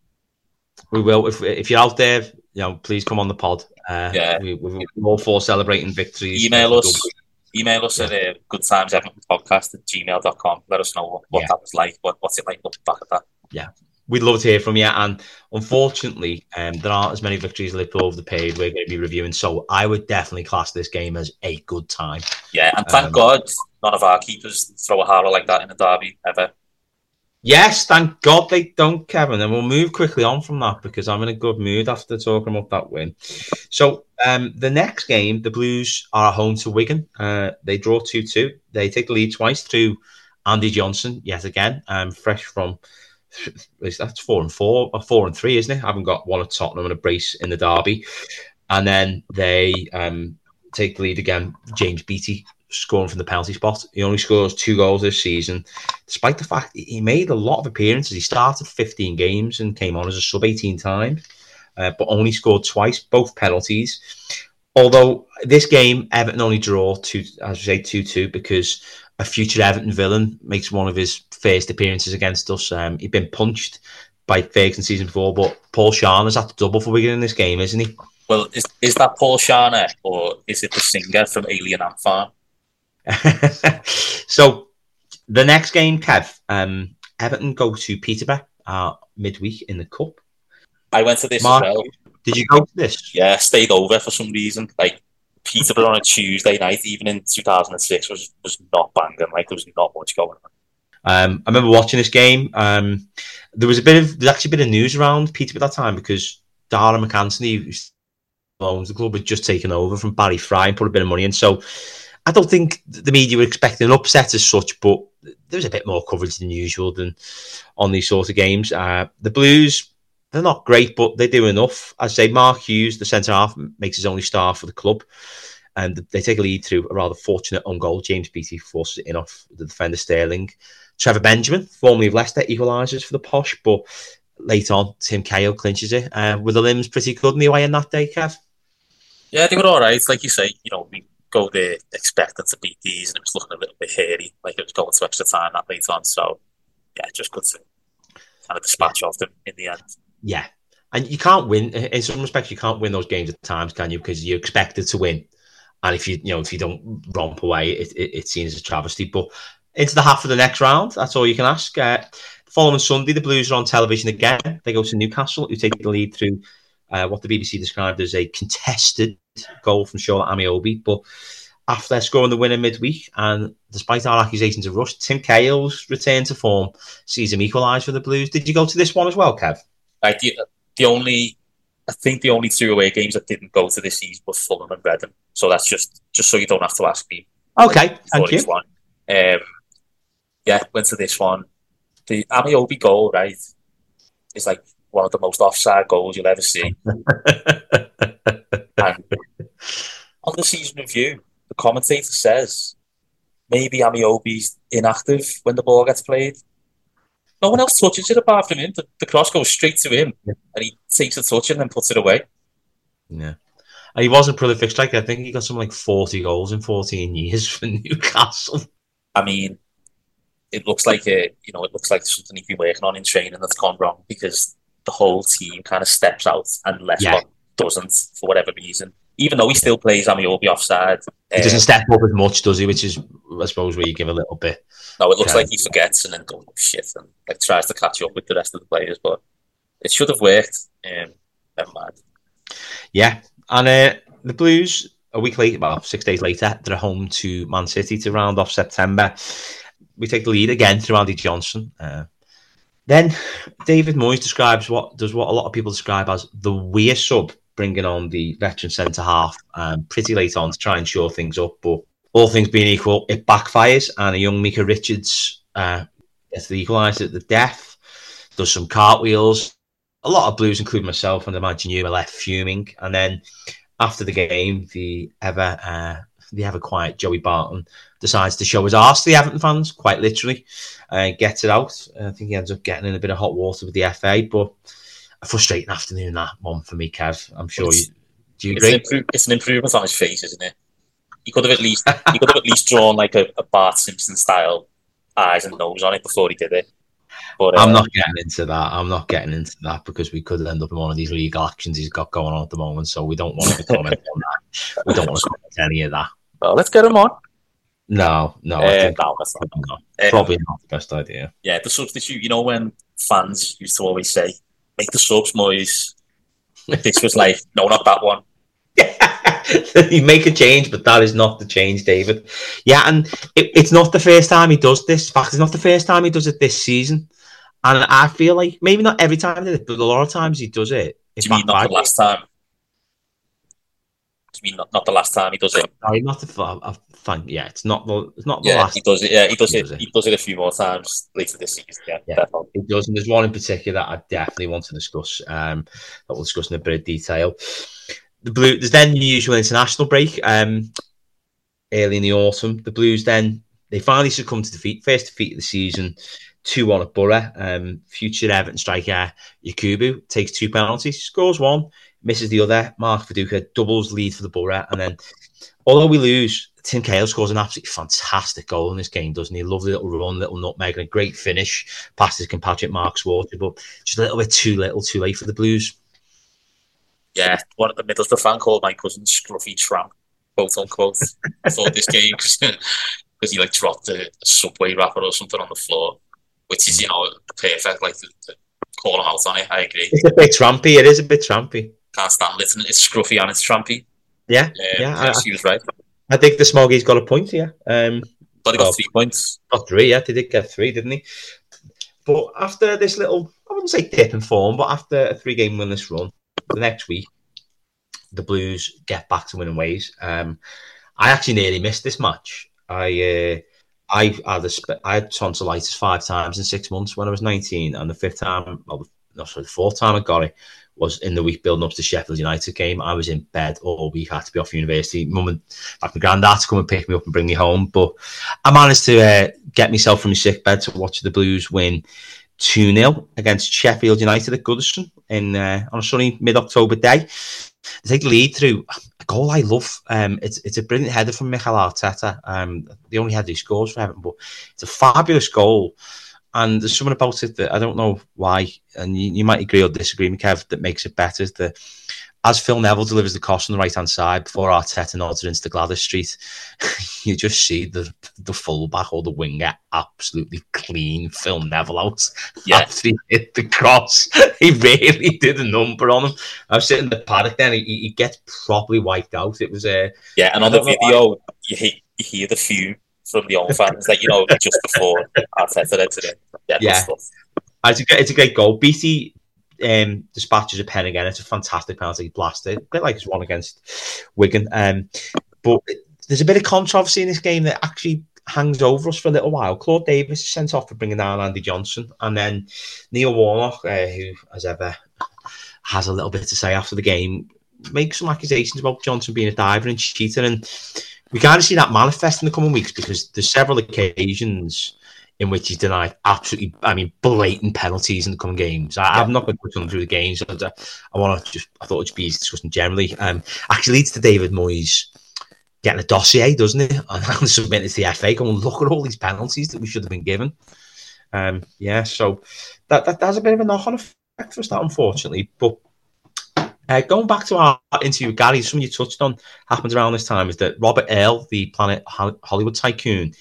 We will. If if you're out there, you know, please come on the pod. Uh, Yeah. we, we're all for celebrating victories. Email us. Email us Yeah. at uh, goodtimesevertonpodcast at gmail dot com. Let us know what, what Yeah. that was like. What, what's it like looking back at that? Yeah. We'd love to hear from you. And unfortunately, um, there aren't as many victories Liverpool over the period we're going to be reviewing. So I would definitely class this game as a good time. Yeah, and thank Um, God none of our keepers throw a howler like that in a derby ever. Yes, thank God they don't, Kevin. And we'll move quickly on from that because I'm in a good mood after talking about that win. So um, the next game, the Blues are home to Wigan. Uh, they draw two two. They take the lead twice through Andy Johnson yet again, um, fresh from... That's four and four, or four and three, isn't it? I haven't got one at Tottenham and a brace in the derby. And then they um, take the lead again. James Beattie scoring from the penalty spot. He only scores two goals this season, despite the fact he made a lot of appearances. He started fifteen games and came on as a sub eighteen times, uh, but only scored twice, both penalties. Although this game, Everton only draw two, as we say, two two because a future Everton villain makes one of his first appearances against us. Um, he'd been punched by Ferguson season before, but Paul Sharner's at the double for Wigan in this game, isn't he? Well, is is that Paul Sharner or is it the singer from Alien Ant Farm? So the next game, Kev, um, Everton go to Peterborough uh, midweek in the Cup. I went to this Mark, as well. Did you go to this? Yeah, stayed over for some reason. Like Peterborough on a Tuesday night, even in two thousand six, was was not banging. Like there was not much going on. Um, I remember watching this game. Um, there was a bit of there's actually a bit of news around Peterborough at that time because Darren McAnthony, who owns the club, had just taken over from Barry Fry and put a bit of money in. So I don't think the media were expecting an upset as such, but there was a bit more coverage than usual than on these sort of games. Uh, the Blues, they're not great, but they do enough. As I say, Mark Hughes, the centre half, makes his only start for the club. And they take a lead through a rather fortunate own goal. James Beattie forces it in off the defender Sterling. Trevor Benjamin, formerly of Leicester, equalises for the Posh, but later on, Tim Cahill clinches it. Uh, were the limbs pretty good in the away in that day, Kev? Yeah, they were all right. Like you say, you know, we go there expecting to beat these, and it was looking a little bit hairy, like it was going to extra time that late on. So, yeah, just good to kind of dispatch off them in the end. Yeah, and you can't win. In some respects, you can't win those games at times, can you? Because you're expected to win, and if you you know if you don't romp away, it, it, it's seen as a travesty. But into the half of the next round, that's all you can ask. Uh, the following Sunday, the Blues are on television again. They go to Newcastle, who take the lead through uh, what the B B C described as a contested goal from Charlotte Amiobi. But after scoring the winner midweek, and despite our accusations of rush, Tim Cahill's return to form sees him equalise for the Blues. Did you go to this one as well, Kev? Like the, the only, I think the only two away games that didn't go to this season were Fulham and Reading. So that's just just so you don't have to ask me. Okay, like, thank you. One. Um, yeah, went to this one. The Amiobi goal, right, is like one of the most offside goals you'll ever see. And on the season review, the commentator says maybe Amiobi's inactive when the ball gets played. No one else touches it apart from him. The, the cross goes straight to him, yeah. And he takes a touch and then puts it away. Yeah. And he wasn't prolific striker. I think he got something like forty goals in fourteen years for Newcastle. I mean, it looks like a, you know, it looks like something he's been working on in training that's gone wrong because the whole team kind of steps out and left yeah. one doesn't for whatever reason. Even though he still plays Amiobi offside. He um, doesn't step up as much, does he? Which is, I suppose, where you give a little bit. No, it looks um, like he forgets and then goes, oh, shit, and like tries to catch up with the rest of the players, but it should have worked. Um, never mind. Yeah, and uh, the Blues, a week later, well, six days later, they're home to Man City to round off September. We take the lead again through Andy Johnson. Uh, then David Moyes describes what does what a lot of people describe as the weird sub, bringing on the veteran centre half um, pretty late on to try and shore things up. But all things being equal, it backfires, and a young Micah Richards uh, gets the equaliser at the death, does some cartwheels. A lot of Blues, including myself, and I imagine you, are left fuming. And then after the game, the ever uh, the ever quiet Joey Barton decides to show his arse to the Everton fans, quite literally. Uh, gets it out. I think he ends up getting in a bit of hot water with the F A, but a frustrating afternoon, that one for me, Kev. I'm sure it's, you do. You it's agree? An improve, it's an improvement on his face, isn't it? He could have at least he could have at least drawn like a, a Bart Simpson style eyes and nose on it before he did it. But uh, I'm not getting into that. I'm not getting into that because we could end up in one of these legal actions he's got going on at the moment. So we don't want to comment on that. We don't want to comment on any of that. Well, let's get him on. No, no, Uh, I think no, that's not. not. Uh, Probably not the best idea. Yeah, the substitute. You know when fans used to always say, "Make the subs, Moyes." This was like, no, not that one. You make a change, but that is not the change, David. Yeah, and it, it's not the first time he does this. In fact, it's not the first time he does it this season. And I feel like maybe not every time he did it, but a lot of times he does it. Do you mean not the last time? Do you mean not, not the last time he does it? No, not the. I think yeah, it's not the. It's not the Yeah, last. he does it. Yeah, he does he it. does it. He does it a few more times later this season. Yeah, Yeah, definitely. it does. And there's one in particular that I definitely want to discuss. Um, that we'll discuss in a bit of detail. The Blue. There's then the usual international break. Um, early in the autumn, the Blues then they finally succumb to defeat. First defeat of the season. two one at Borough. Um, future Everton striker Yakubu takes two penalties, scores one, misses the other. Mark Viduka doubles lead for the Borough. And then, although we lose, Tim Cahill scores an absolutely fantastic goal in this game, doesn't he? Lovely little run, little nutmeg, and a great finish past his compatriot Mark Swarter, but just a little bit too little, too late for the Blues. Yeah, one of the Middlesbrough fan called my cousin Scruffy Tramp, quote unquote. I thought this game because he like dropped a, a Subway wrapper or something on the floor, which is, you know, perfect. Like to, to call him out on it. I agree. It's a bit trampy. It is a bit trampy. Can't stand it. It's scruffy and it's trampy. Yeah, Um, yeah. yes, I, he was right. I think the Smoggy's got a point here. Um, But he got well, three points. got three, yeah. They did get three, didn't he? But after this little, I wouldn't say dip in form, but after a three-game winless run, the next week, the Blues get back to winning ways. Um, I actually nearly missed this match. I uh, I had a, I had tonsillitis five times in six months when I was nineteen, and the fifth time, well, no, sorry, the fourth time I got it was in the week building up to the Sheffield United game. I was in bed all week. I had to be off university. Mum and like my granddad had to come and pick me up and bring me home, but I managed to uh, get myself from my sick bed to watch the Blues win two nil against Sheffield United at Goodison in uh, on a sunny mid-October day. They take the lead through a goal I love. Um, it's it's a brilliant header from Mikel Arteta. Um, the only header he scores for Everton, but it's a fabulous goal. And there's something about it that I don't know why, and you, you might agree or disagree, Kev, that makes it better. Is that as Phil Neville delivers the cross on the right-hand side before Arteta nods it into the Gladys Street, you just see the the fullback or the winger absolutely clean Phil Neville out Yeah. after he hit the cross. He really did a number on him. I was sitting in the paddock then, he, he gets properly wiped out. It was a... Uh, Yeah, and on the video, you hear, you hear the fume from the own fans that, you know, just before Arteta entered it. Yeah, Yeah. stuff. It's a, it's a great goal. Beattie um, dispatches a pen again. It's a fantastic penalty. He blasted it. A bit like his one against Wigan. Um, but there's a bit of controversy in this game that actually hangs over us for a little while. Claude Davis is sent off for bringing down Andy Johnson. And then Neil Warnock, uh, who, as ever, has a little bit to say after the game, makes some accusations about Johnson being a diver and cheater. And we kind of see that manifest in the coming weeks because there's several occasions in which he's denied absolutely, I mean, blatant penalties in the coming games. I, yeah. I'm not going to go through the games. I, I want to just, I thought it'd be easy discussing generally. Um, actually leads to David Moyes getting a dossier, doesn't it? And submitting it to the F A, going, look at all these penalties that we should have been given. Um, yeah, so that, that has a bit of a knock-on effect for us, that, unfortunately. But uh, going back to our interview with Gary, something you touched on happened around this time is that Robert Earl, the Planet Hollywood tycoon,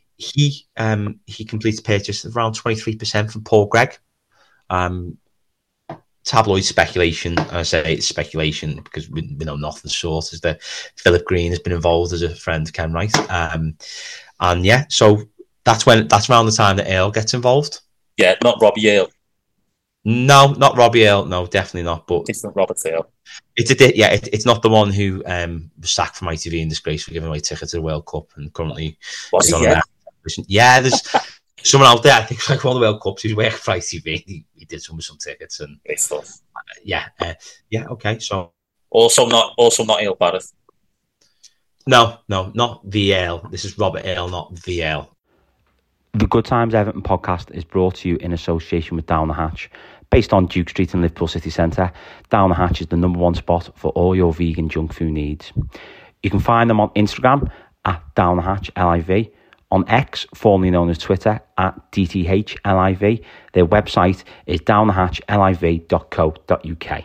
he um, he completes a purchase of around twenty-three percent from Paul Gregg. Um, tabloid speculation. And I say it's speculation because we, we know nothing short. Is that Philip Green has been involved as a friend, Ken Wright, um, and yeah, so that's when that's around the time that Earl gets involved. Yeah, not Robbie Earl. No, not Robbie Earl. No, definitely not. But It's not Robert Earl. it's a yeah, it, it's not the one who um, was sacked from I T V in disgrace for giving away tickets to the World Cup and currently Was is he? on Yeah. American. Yeah, there's someone out there. I think like one of the World Cups. He was working for I T V. He, he did some with some tickets and Great stuff. uh, yeah, uh, yeah. Okay, so Also not, also not Earl Barrett. no, no, not V L. This is Robert Earl, not V L. The Good Times Everton podcast is brought to you in association with Down the Hatch. Based on Duke Street in Liverpool City Centre, Down the Hatch is the number one spot for all your vegan junk food needs. You can find them on Instagram at Down the Hatch L I V, on X, formerly known as Twitter, at D T H L I V. Their website is down the hatch liv dot co dot uk.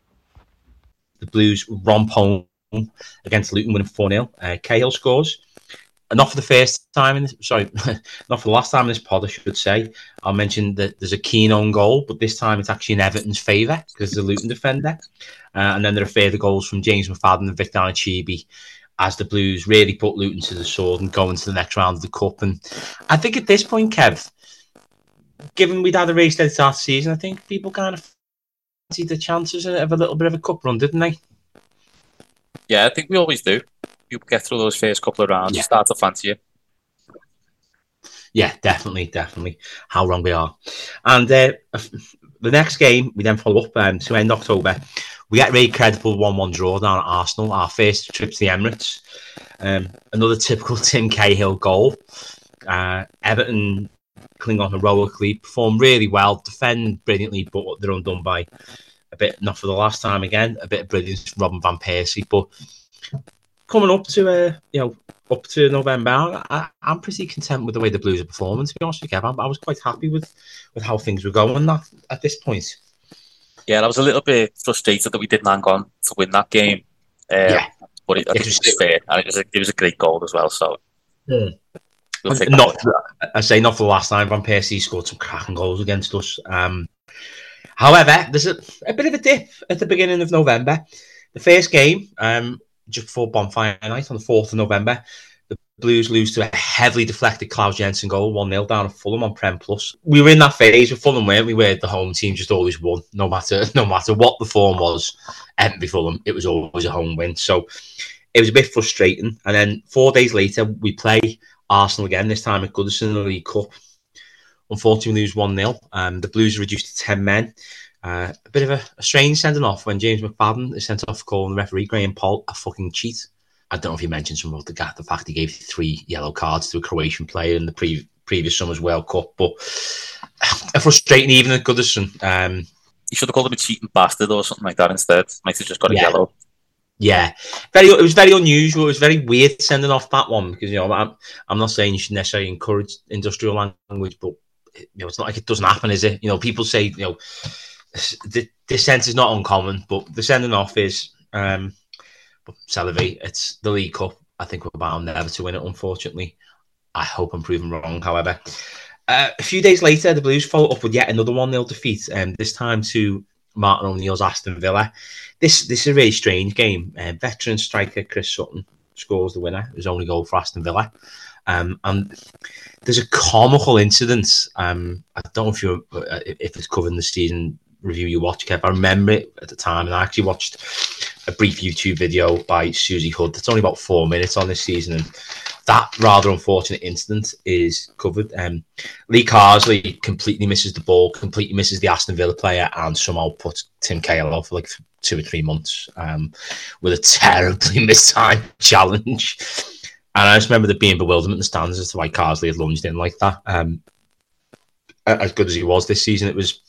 The Blues romp home against Luton, winning four nil. Uh, Cahill scores. And not for the first time in this, sorry, not for the last time in this pod, I should say. I'll mention that there's a Keane own goal, but this time it's actually in Everton's favour because it's a Luton defender. Uh, and then there are further goals from James McFadden and Victor Anichebe as the Blues really put Luton to the sword and go into the next round of the Cup. And I think at this point, Kev, given we'd had a race steady start to the season, I think people kind of fancied the chances of a little bit of a cup run, didn't they? Yeah, I think we always do. You get through those first couple of rounds, Yeah. you start to fancy it. Yeah, definitely, definitely. How wrong we are. And uh, the next game, we then follow up um, to end October. We get a really credible one one draw down at Arsenal, our first trip to the Emirates. Um, another typical Tim Cahill goal. Uh, Everton cling on heroically, perform really well, defend brilliantly, but they're undone by a bit, not for the last time again, a bit of brilliance from Robin van Persie. But coming up to uh, you know, up to November, I, I'm pretty content with the way the Blues are performing. To be honest with you, Kev, I, I was quite happy with, with how things were going that, at this point. Yeah, I was a little bit frustrated that we didn't hang on to win that game. Um, Yeah. But it, I think it was fair. And it was, a, it was a great goal as well. So Hmm. we'll take Not, that. I say not for the last time. Van Persie scored some cracking goals against us. Um, however, there's a, a bit of a dip at the beginning of November. The first game, um, just before Bonfire Night on the fourth of November, the Blues lose to a heavily deflected Klaus Jensen goal, one nil down at Fulham on Prem Plus. We were in that phase with Fulham, weren't we, where the home team just always won, no matter no matter what the form was. Empty Fulham, it was always a home win. So it was a bit frustrating. And then four days later, we play Arsenal again, this time at Goodison in the League Cup. Unfortunately, we lose one nil. Um, the Blues are reduced to ten men. Uh, a bit of a, a strange sending off when James McFadden is sent off for calling the referee, Graham Poll, a fucking cheat. I don't know if you mentioned some of the, the fact he gave three yellow cards to a Croatian player in the pre- previous summer's World Cup, but a frustrating even at Goodison. Um, You should have called him a cheating bastard or something like that instead. Might have just got a Yeah. yellow. Yeah, very. It was very unusual. It was very weird sending off that one because, you know, I'm, I'm not saying you should necessarily encourage industrial language, but, you know, it's not like it doesn't happen, is it? You know, people say, you know, the dissent is not uncommon, but the sending off is. Um, but Celebi, it's the League Cup. I think we're bound never to win it, unfortunately. I hope I'm proven wrong, however. Uh, a few days later, the Blues follow up with yet another one nil defeat, um, this time to Martin O'Neill's Aston Villa. This this is a really strange game. Uh, veteran striker Chris Sutton scores the winner, his only goal for Aston Villa. Um, and there's a comical incident. Um, I don't know if you uh, if it's covered in the season review you watch, Kev. I remember it at the time, and I actually watched a brief YouTube video by Susie Hood. It's only about four minutes on this season, and that rather unfortunate incident is covered. Um, Lee Carsley completely misses the ball, completely misses the Aston Villa player, and somehow puts Tim Cahill off for like two or three months um, with a terribly mistimed challenge. And I just remember there being bewilderment in the stands as to why Carsley had lunged in like that. Um, as good as he was this season, it was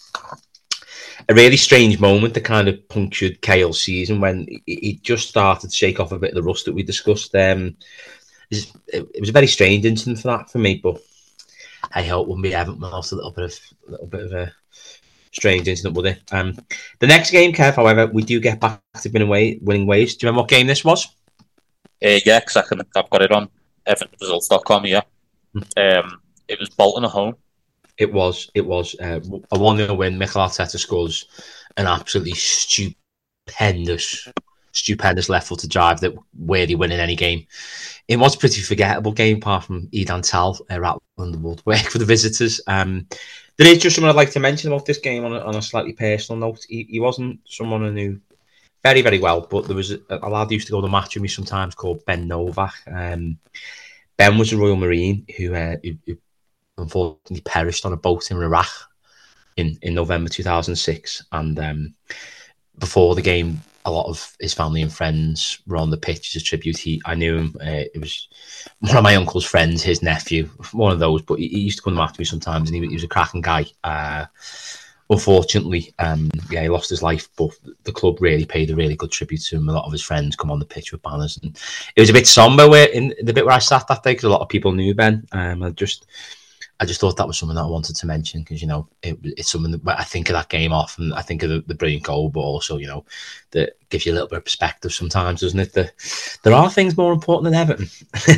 a really strange moment that kind of punctured Cahill's season when he just started to shake off a bit of the rust that we discussed. Um, it was a very strange incident for that for me, but I hope it wouldn't be Everton without a little bit of a little bit of a strange incident, would it? Um, the next game, Kev, however, we do get back to winning, way, winning ways. Do you remember what game this was? Uh, yeah, because I've got it on everton results dot com here. Um, it was Bolton at home. It was. It was uh, a one nil win. Mikel Arteta scores an absolutely stupendous, stupendous left-footed drive that really win in any game. It was a pretty forgettable game, apart from Edan Tal uh, rattling the woodwork for the visitors. Um, there is just something I'd like to mention about this game on a, on a slightly personal note. He, he wasn't someone I knew very, very well, but there was a, a lad who used to go to the match with me sometimes called Ben Novak. Um, Ben was a Royal Marine who, uh, who, who unfortunately perished on a boat in Iraq in, in November two thousand six. And um, before the game, a lot of his family and friends were on the pitch as a tribute. He, I knew him. Uh, it was one of my uncle's friends, his nephew, one of those. But he, he used to come to match me sometimes, and he, he was a cracking guy. Uh, unfortunately, um, yeah, he lost his life. But the club really paid a really good tribute to him. A lot of his friends come on the pitch with banners, and it was a bit somber where in the bit where I sat that day because a lot of people knew Ben. Um, I just. I just thought that was something that I wanted to mention because, you know, it, it's something that I think of that game off and I think of the, the brilliant goal, but also, you know, that gives you a little bit of perspective sometimes, doesn't it? The, there are things more important than Everton.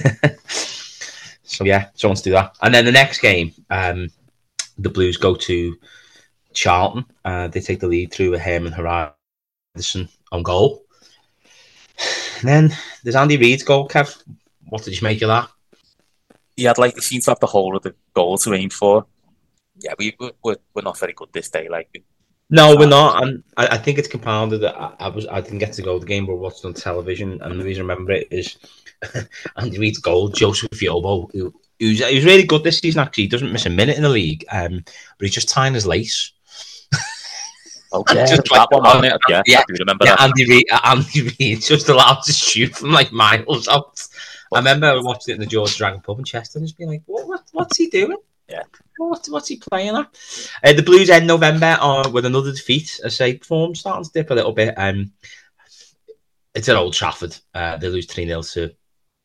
So, yeah, so I want to do that. And then the next game, um, the Blues go to Charlton. Uh, they take the lead through a Herman Heraison on goal. And then there's Andy Reid's goal, Kev. What did you make of that? He had like he seemed to have the whole of the goal to aim for. Yeah, we we're, we're not very good this day. Like, no, we're not, and I, I think it's compounded that I, I was I didn't get to go to the game, but watched on television, and the reason I remember it is Andy Reid's goal, Joseph Yobo, who who's he was really good this season. Actually, he doesn't miss a minute in the league, um, but he's just tying his lace. Okay, yeah, just that one on it. Yeah, yeah, I do remember yeah, that. Andy Reid, Andy Reid's just allowed to shoot from like miles out. I remember I watched it in the George Dragon pub in Chester and just being like, what, what, what's he doing? Yeah. What, what's he playing at? Uh, the Blues end November uh, with another defeat. I say, form starting to dip a little bit. Um, it's at Old Trafford. Uh, they lose three nil to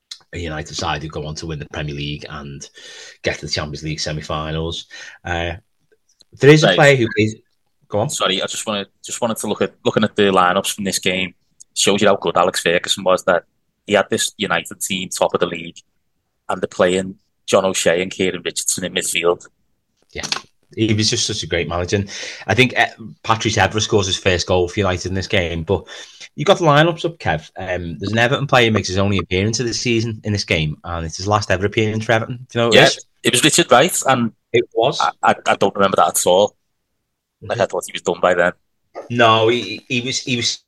a United side who go on to win the Premier League and get to the Champions League semi-finals. Uh, there is a player who plays... Go on. Sorry, I just wanted just wanted to look at looking at the lineups from this game. Shows you how good Alex Ferguson was. That he had this United team top of the league, and they're playing John O'Shea and Kieran Richardson in midfield. Yeah, he was just such a great manager. And I think Patrice Evra scores his first goal for United in this game. But you got the lineups up, Kev. Um, there's an Everton player who makes his only appearance of the season in this game, and it's his last ever appearance for Everton. Do you know? What Yeah, it, it was Richard Wright, and it was. I, I, I don't remember that at all. Mm-hmm. Like I thought he was done by then. No, he he was he was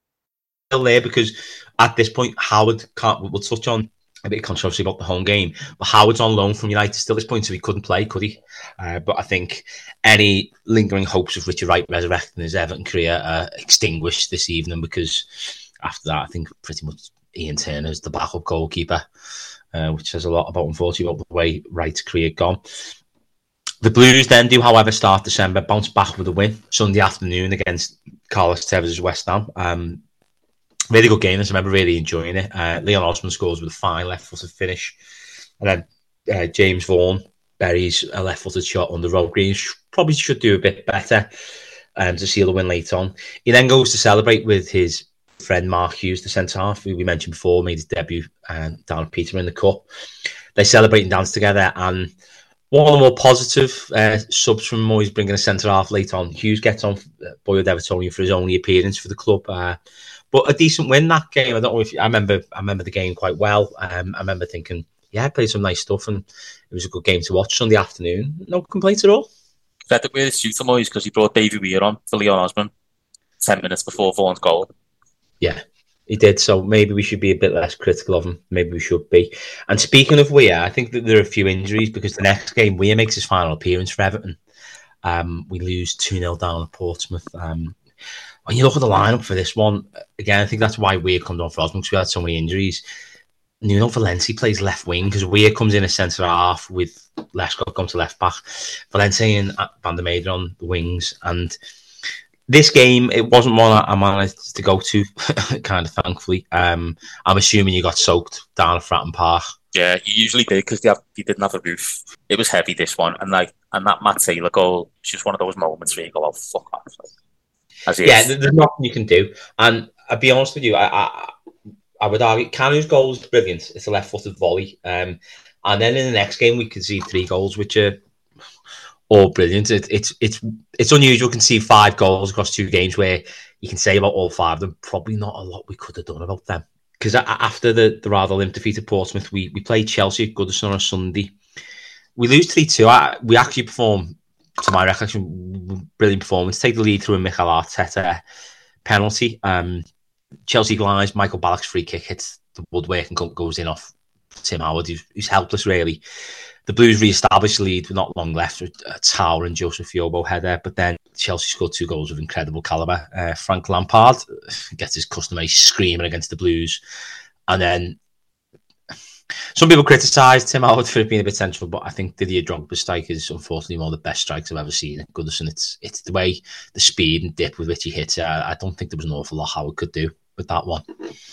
still there because at this point Howard can't. We'll touch on a bit of controversy about the home game, but Howard's on loan from United still at this point, so he couldn't play, could he? Uh, but I think any lingering hopes of Richard Wright resurrecting his Everton career are extinguished this evening because after that, I think pretty much Ian Turner's the backup goalkeeper, uh, which says a lot about, unfortunately, about the way Wright's career had gone. The Blues then do, however, start December, bounce back with a win Sunday afternoon against Carlos Tevez's West Ham. Um, really good game. I remember really enjoying it. Uh, Leon Osman scores with a fine left-footed finish. And then uh, James Vaughan buries a left-footed shot on the road green. Probably should do a bit better um, to seal the win later on. He then goes to celebrate with his friend Mark Hughes, the centre-half, who we mentioned before, made his debut uh, down at Peterborough in the Cup. They celebrate and dance together, and one of the more positive uh, subs from Moyes bringing a centre-half late on. Hughes gets on uh, Boyo Devertonian for his only appearance for the club. Uh, but a decent win that game. I don't know if you, I remember I remember the game quite well. Um, I remember thinking, yeah, I played some nice stuff and it was a good game to watch Sunday afternoon. No complaints at all. Credit where it's due to Moyes because he brought Davy Weir on for Leon Osman ten minutes before Vaughan's goal. Yeah, he did. So maybe we should be a bit less critical of him. Maybe we should be. And speaking of Weir, I think that there are a few injuries because the next game, Weir makes his final appearance for Everton. Um, we lose two nil down at Portsmouth. Um, when you look at the lineup for this one, again, I think that's why Weir comes on for Osman because we had so many injuries. Nuno Valencia plays left wing because Weir comes in as centre half with Lescott come to left back. Valencia and Van der Meijden on the wings. And this game, it wasn't one I managed to go to, kind of thankfully. Um, I'm assuming you got soaked down at Fratton Park. Yeah, you usually did because they, they didn't have a roof. It was heavy, this one. And like, and that Matt Taylor goal, it's just one of those moments where you go, oh, fuck off. As yeah, is. There's nothing you can do. And I'll be honest with you, I, I, I would argue Kanu's goal is brilliant. It's a left-footed volley. Um, and then in the next game, we could see three goals, which are all brilliant. It, it's it's it's unusual to see five goals across two games where you can say about all five of them, probably not a lot we could have done about them. Because after the, the rather limp defeat at Portsmouth, we, we played Chelsea at Goodison on a Sunday. We lose three two. We actually perform, to my recollection, brilliant performance. Take the lead through a Mikel Arteta penalty. Um, Chelsea glides, Michael Ballack's free kick hits the woodwork and goes in off Tim Howard, who's, who's helpless, really. The Blues re-established the lead with not long left with a Tower and Joseph Yobo header, but then Chelsea scored two goals of incredible calibre. Uh, Frank Lampard gets his customary screaming against the Blues. And then some people criticised Tim Howard for it being a bit central, but I think Didier Drogba's strike is unfortunately one of the best strikes I've ever seen at Goodison. It's, it's the way, the speed and dip with which he hits it. I, I don't think there was an awful lot Howard could do with that one.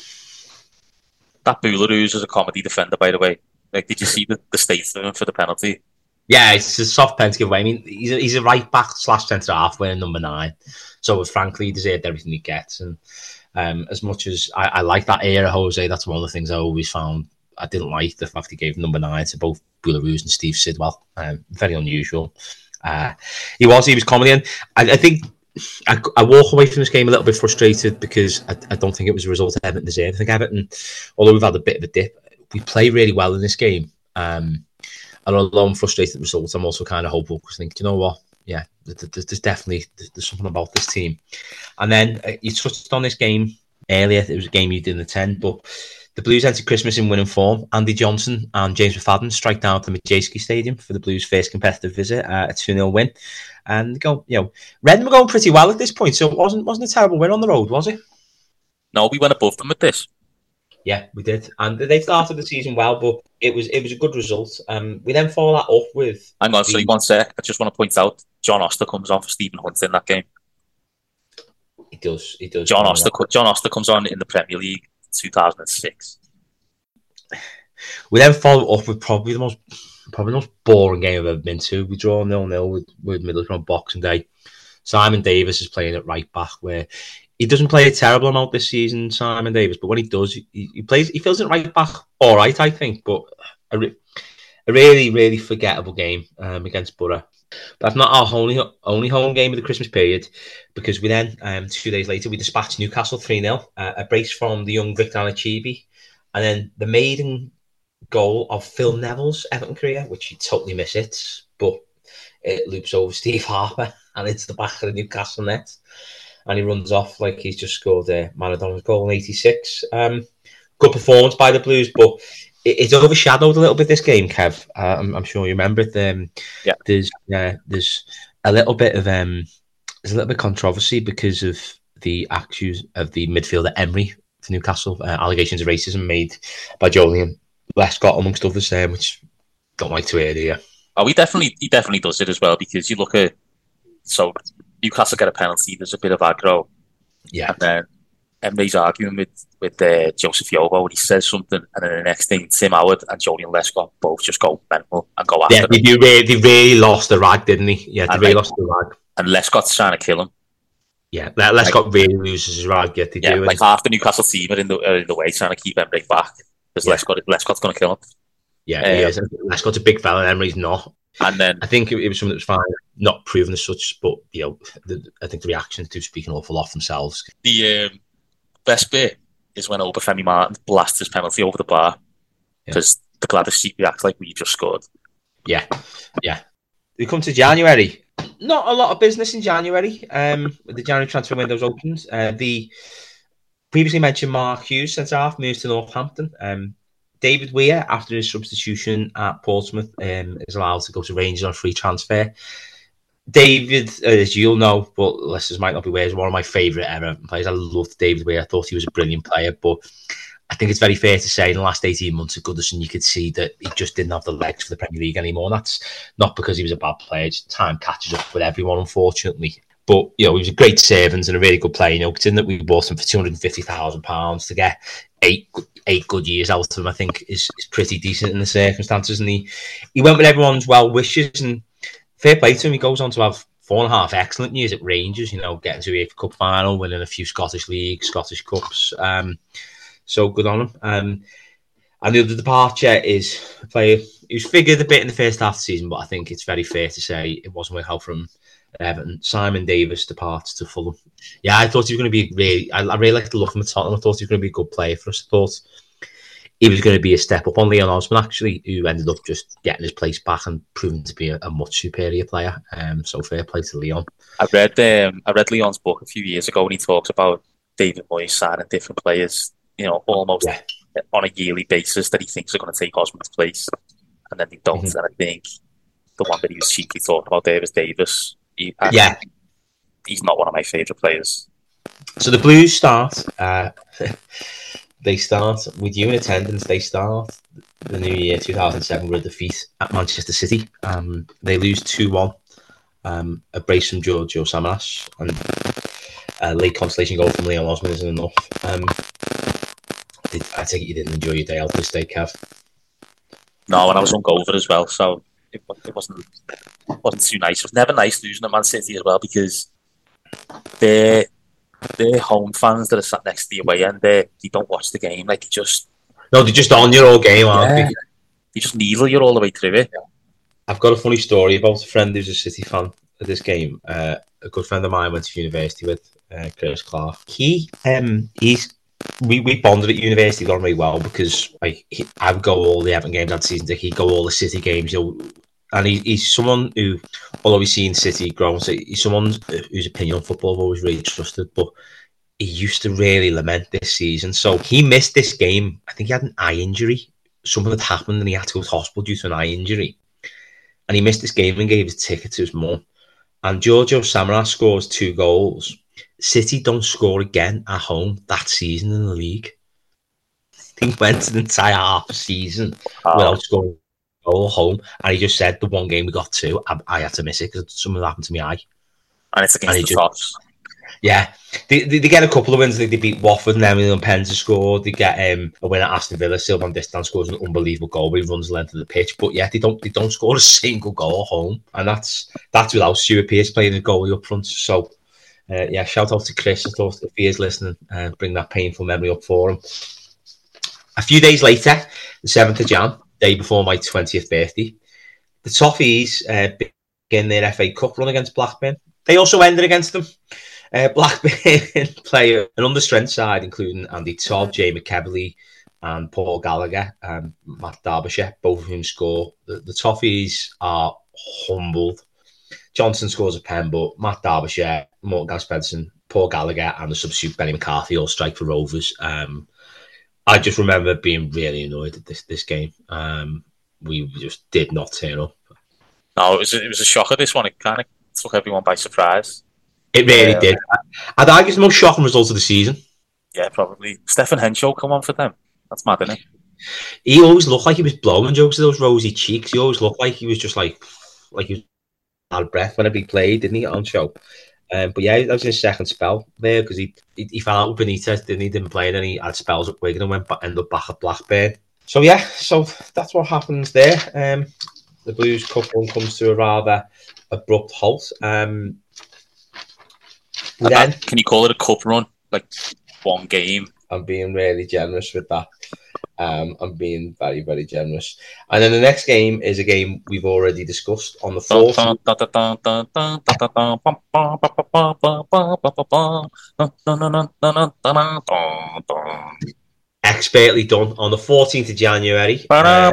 That Boularus is a comedy defender, by the way. Like, did you see the, the state of him for the penalty? Yeah, it's a soft pen to give away. I mean, he's a, he's a right back slash centre half wearing number nine. So, frankly, he deserved everything he gets. And um, as much as I, I like that era, Jose, that's one of the things I always found I didn't like, the fact he gave number nine to both Boularus and Steve Sidwell. Um, very unusual. Uh, he was, he was comedy. And I, I think I, I walk away from this game a little bit frustrated because I, I don't think it was a result of Everton deserved. I think Everton, although we've had a bit of a dip, we play really well in this game. Um, and although I'm frustrated with the results, I'm also kind of hopeful because I think, you know what? Yeah, there's, there's definitely there's something about this team. And then uh, you touched on this game earlier. It was a game you did in the ten, but the Blues entered Christmas in winning form. Andy Johnson and James McFadden strike down at the Madejski Stadium for the Blues' first competitive visit, uh, a two nil win. And go, you know, Redden were going pretty well at this point, so it wasn't wasn't a terrible win on the road, was it? No, we went above them with this. Yeah, we did, and they started the season well, but it was it was a good result. Um, we then follow that up with. Hang on, so one sec. I just want to point out John Oster comes on for Stephen Hunt in that game. He does. He does. John Oster. John Oster comes on in the Premier League two thousand six. We then follow up with probably the most probably the most boring game I've ever been to. We draw nil nil with with Middlesbrough on Boxing Day. Simon Davis is playing at right back, where he doesn't play a terrible amount this season, Simon Davis, but when he does, he, he plays. He fills in right back all right, I think, but a, re- a really, really forgettable game um, against Borough. But that's not our only only home game of the Christmas period, because we then, um, two days later, we dispatched Newcastle three nil, uh, a brace from the young Victor Anichebe, and then the maiden goal of Phil Neville's Everton career, which he totally misses, but it loops over Steve Harper and it's the back of the Newcastle net. And he runs off like he's just scored uh, Maradona's goal in eighty-six. Um, good performance by the Blues, but it, it's overshadowed a little bit this game, Kev. Uh, I'm, I'm sure you remember it. Um, yeah. There's uh, there's a little bit of um, there's a little bit of controversy because of the accuse of the midfielder Emery for Newcastle, uh, allegations of racism made by Joleon Lescott amongst others, um, which don't like to hear, do you? Oh, he definitely he definitely does it as well, because you look at so. Newcastle get a penalty, there's a bit of aggro. Yeah. And then Emery's arguing with, with uh, Joseph Yobo, and he says something, and then the next thing, Tim Howard and Joleon Lescott both just go mental and go after yeah, him. Yeah, they, they really lost the rag, didn't he? Yeah, they and really like, lost the rag. And Lescott's trying to kill him. Yeah, Lescott like, really loses his rag, yeah, they yeah, do. Like and... half the Newcastle team are in the, are in the way trying to keep Emery back, because yeah. Lescott, Lescott's going to kill him. Yeah, um, he is. Lescott's a big fella, and Emery's not. And then I think it, it was something that was fine, not proven as such, but you know, the, I think the reactions do speak an awful lot themselves. The um, best bit is when Obafemi Martin blasts his penalty over the bar, because yeah. the Gladys Sheep reacts like we just scored. Yeah, yeah. We come to January. Not a lot of business in January. Um, the January transfer window's opened. Uh, the previously mentioned Mark Hughes, centre half, moves to Northampton. Um, David Weir, after his substitution at Portsmouth, um, is allowed to go to Rangers on free transfer. David, uh, as you'll know, but listeners might not be aware, is one of my favourite ever players. I loved David Weir. I thought he was a brilliant player, but I think it's very fair to say in the last eighteen months at Goodison, you could see that he just didn't have the legs for the Premier League anymore. And that's not because he was a bad player. Just time catches up with everyone, unfortunately. But, you know, he was a great servant and a really good player. You know, considering that we bought him for two hundred fifty thousand pounds to get eight eight good years out of him, I think is, is pretty decent in the circumstances. And he, he went with everyone's well wishes, and fair play to him. He goes on to have four and a half excellent years at Rangers, you know, getting to the F A Cup final, winning a few Scottish League, Scottish Cups. Um, so good on him. Um, And the other departure is a player who's figured a bit in the first half of the season, but I think it's very fair to say it wasn't working out from Everton. Simon Davis departs to Fulham. Yeah, I thought he was going to be really. I, I really liked the look of him at Tottenham. I thought he was going to be a good player for us. I thought he was going to be a step up on Leon Osman, actually, who ended up just getting his place back and proving to be a, a much superior player. Um, so fair play to Leon. I read um, I read Leon's book a few years ago, and he talks about David Moyes signing different players, you know, almost yeah. on a yearly basis that he thinks are going to take Osman's place, and then they don't. Mm-hmm. And I think the one that he was cheeky talking about there was Davis. He, yeah, he's not one of my favourite players. So the Blues start. Uh, they start with you in attendance. They start the new year two thousand seven with a defeat at Manchester City. Um, they lose two one. Um, a brace from Giorgio Samaras and a late consolation goal from Leon Osman isn't enough. Um, I take it you didn't enjoy your day out this day, Kev. No, and I was hungover as well, so it, it wasn't it wasn't too nice. It was never nice losing at Man City as well, because they're they're home fans that are sat next to the away end. They they don't watch the game, like they just no, they're just on your whole game, aren't yeah. they? They just needle you all the way through it. I've got a funny story about a friend who's a City fan at this game. Uh, a good friend of mine went to university with, uh, Chris Clark. He um he's. We, we bonded at university, got on really well, because like he, I would go all the Everton games that season. He'd go all the City games, you know, and he, he's someone who, although he's seen City grow, so he's someone whose opinion on football I've always really trusted. But he used to really lament this season, so he missed this game. I think he had an eye injury. Something had happened, and he had to go to hospital due to an eye injury, and he missed this game and gave his ticket to his mum. And Giorgio Samaras scores two goals. City don't score again at home that season in the league. He went an entire half season oh. without scoring a goal home, and he just said the one game we got two, I, I had to miss it because something happened to me eye. And it's against and the Tops. Yeah, they, they, they get a couple of wins. They, they beat Watford and Emily and Penza scored. They get um, a win at Aston Villa. Sylvain Distin scores an unbelievable goal where he runs the length of the pitch. But yeah, they don't they don't score a single goal at home, and that's that's without Stuart Pearce playing the goalie up front. So. Uh, yeah, shout out to Chris. I thought if he is listening, uh, bring that painful memory up for him. A few days later, the seventh of January, day before my twentieth birthday, the Toffees uh, begin their F A Cup run against Blackburn. They also ended against them. Uh, Blackburn play an understrength side, including Andy Todd, Jay McKebley, and Paul Gallagher, and Matt Derbyshire, both of whom score. The, the Toffees are humbled. Johnson scores a pen, but Matt Derbyshire, Morgan Gaspedson, Paul Gallagher, and the substitute Benny McCarthy all strike for Rovers. Um, I just remember being really annoyed at this this game. Um, we just did not turn up. No, it was a, it was a shocker. This one, it kind of took everyone by surprise. It really uh, did. I'd argue it's the most shocking result of the season. Yeah, probably. Stefan Henshaw come on for them. That's mad, isn't it? He always looked like he was blowing jokes to those rosy cheeks. He always looked like he was just like like he was out of breath whenever he played, didn't he, on show? Um, but yeah, that was his second spell there, because he, he he fell out with Benitez, didn't he? Didn't play, and then he had spells at Wigan and went back, ended up back at Blackburn. So yeah, so that's what happens there. Um, the Blues Cup run comes to a rather abrupt halt. Um, then can you call it a cup run? Like one game? I'm being really generous with that. Um, I'm being very, very generous. And then the next game is a game we've already discussed on the fourth. Expertly done on the fourteenth of January. Uh,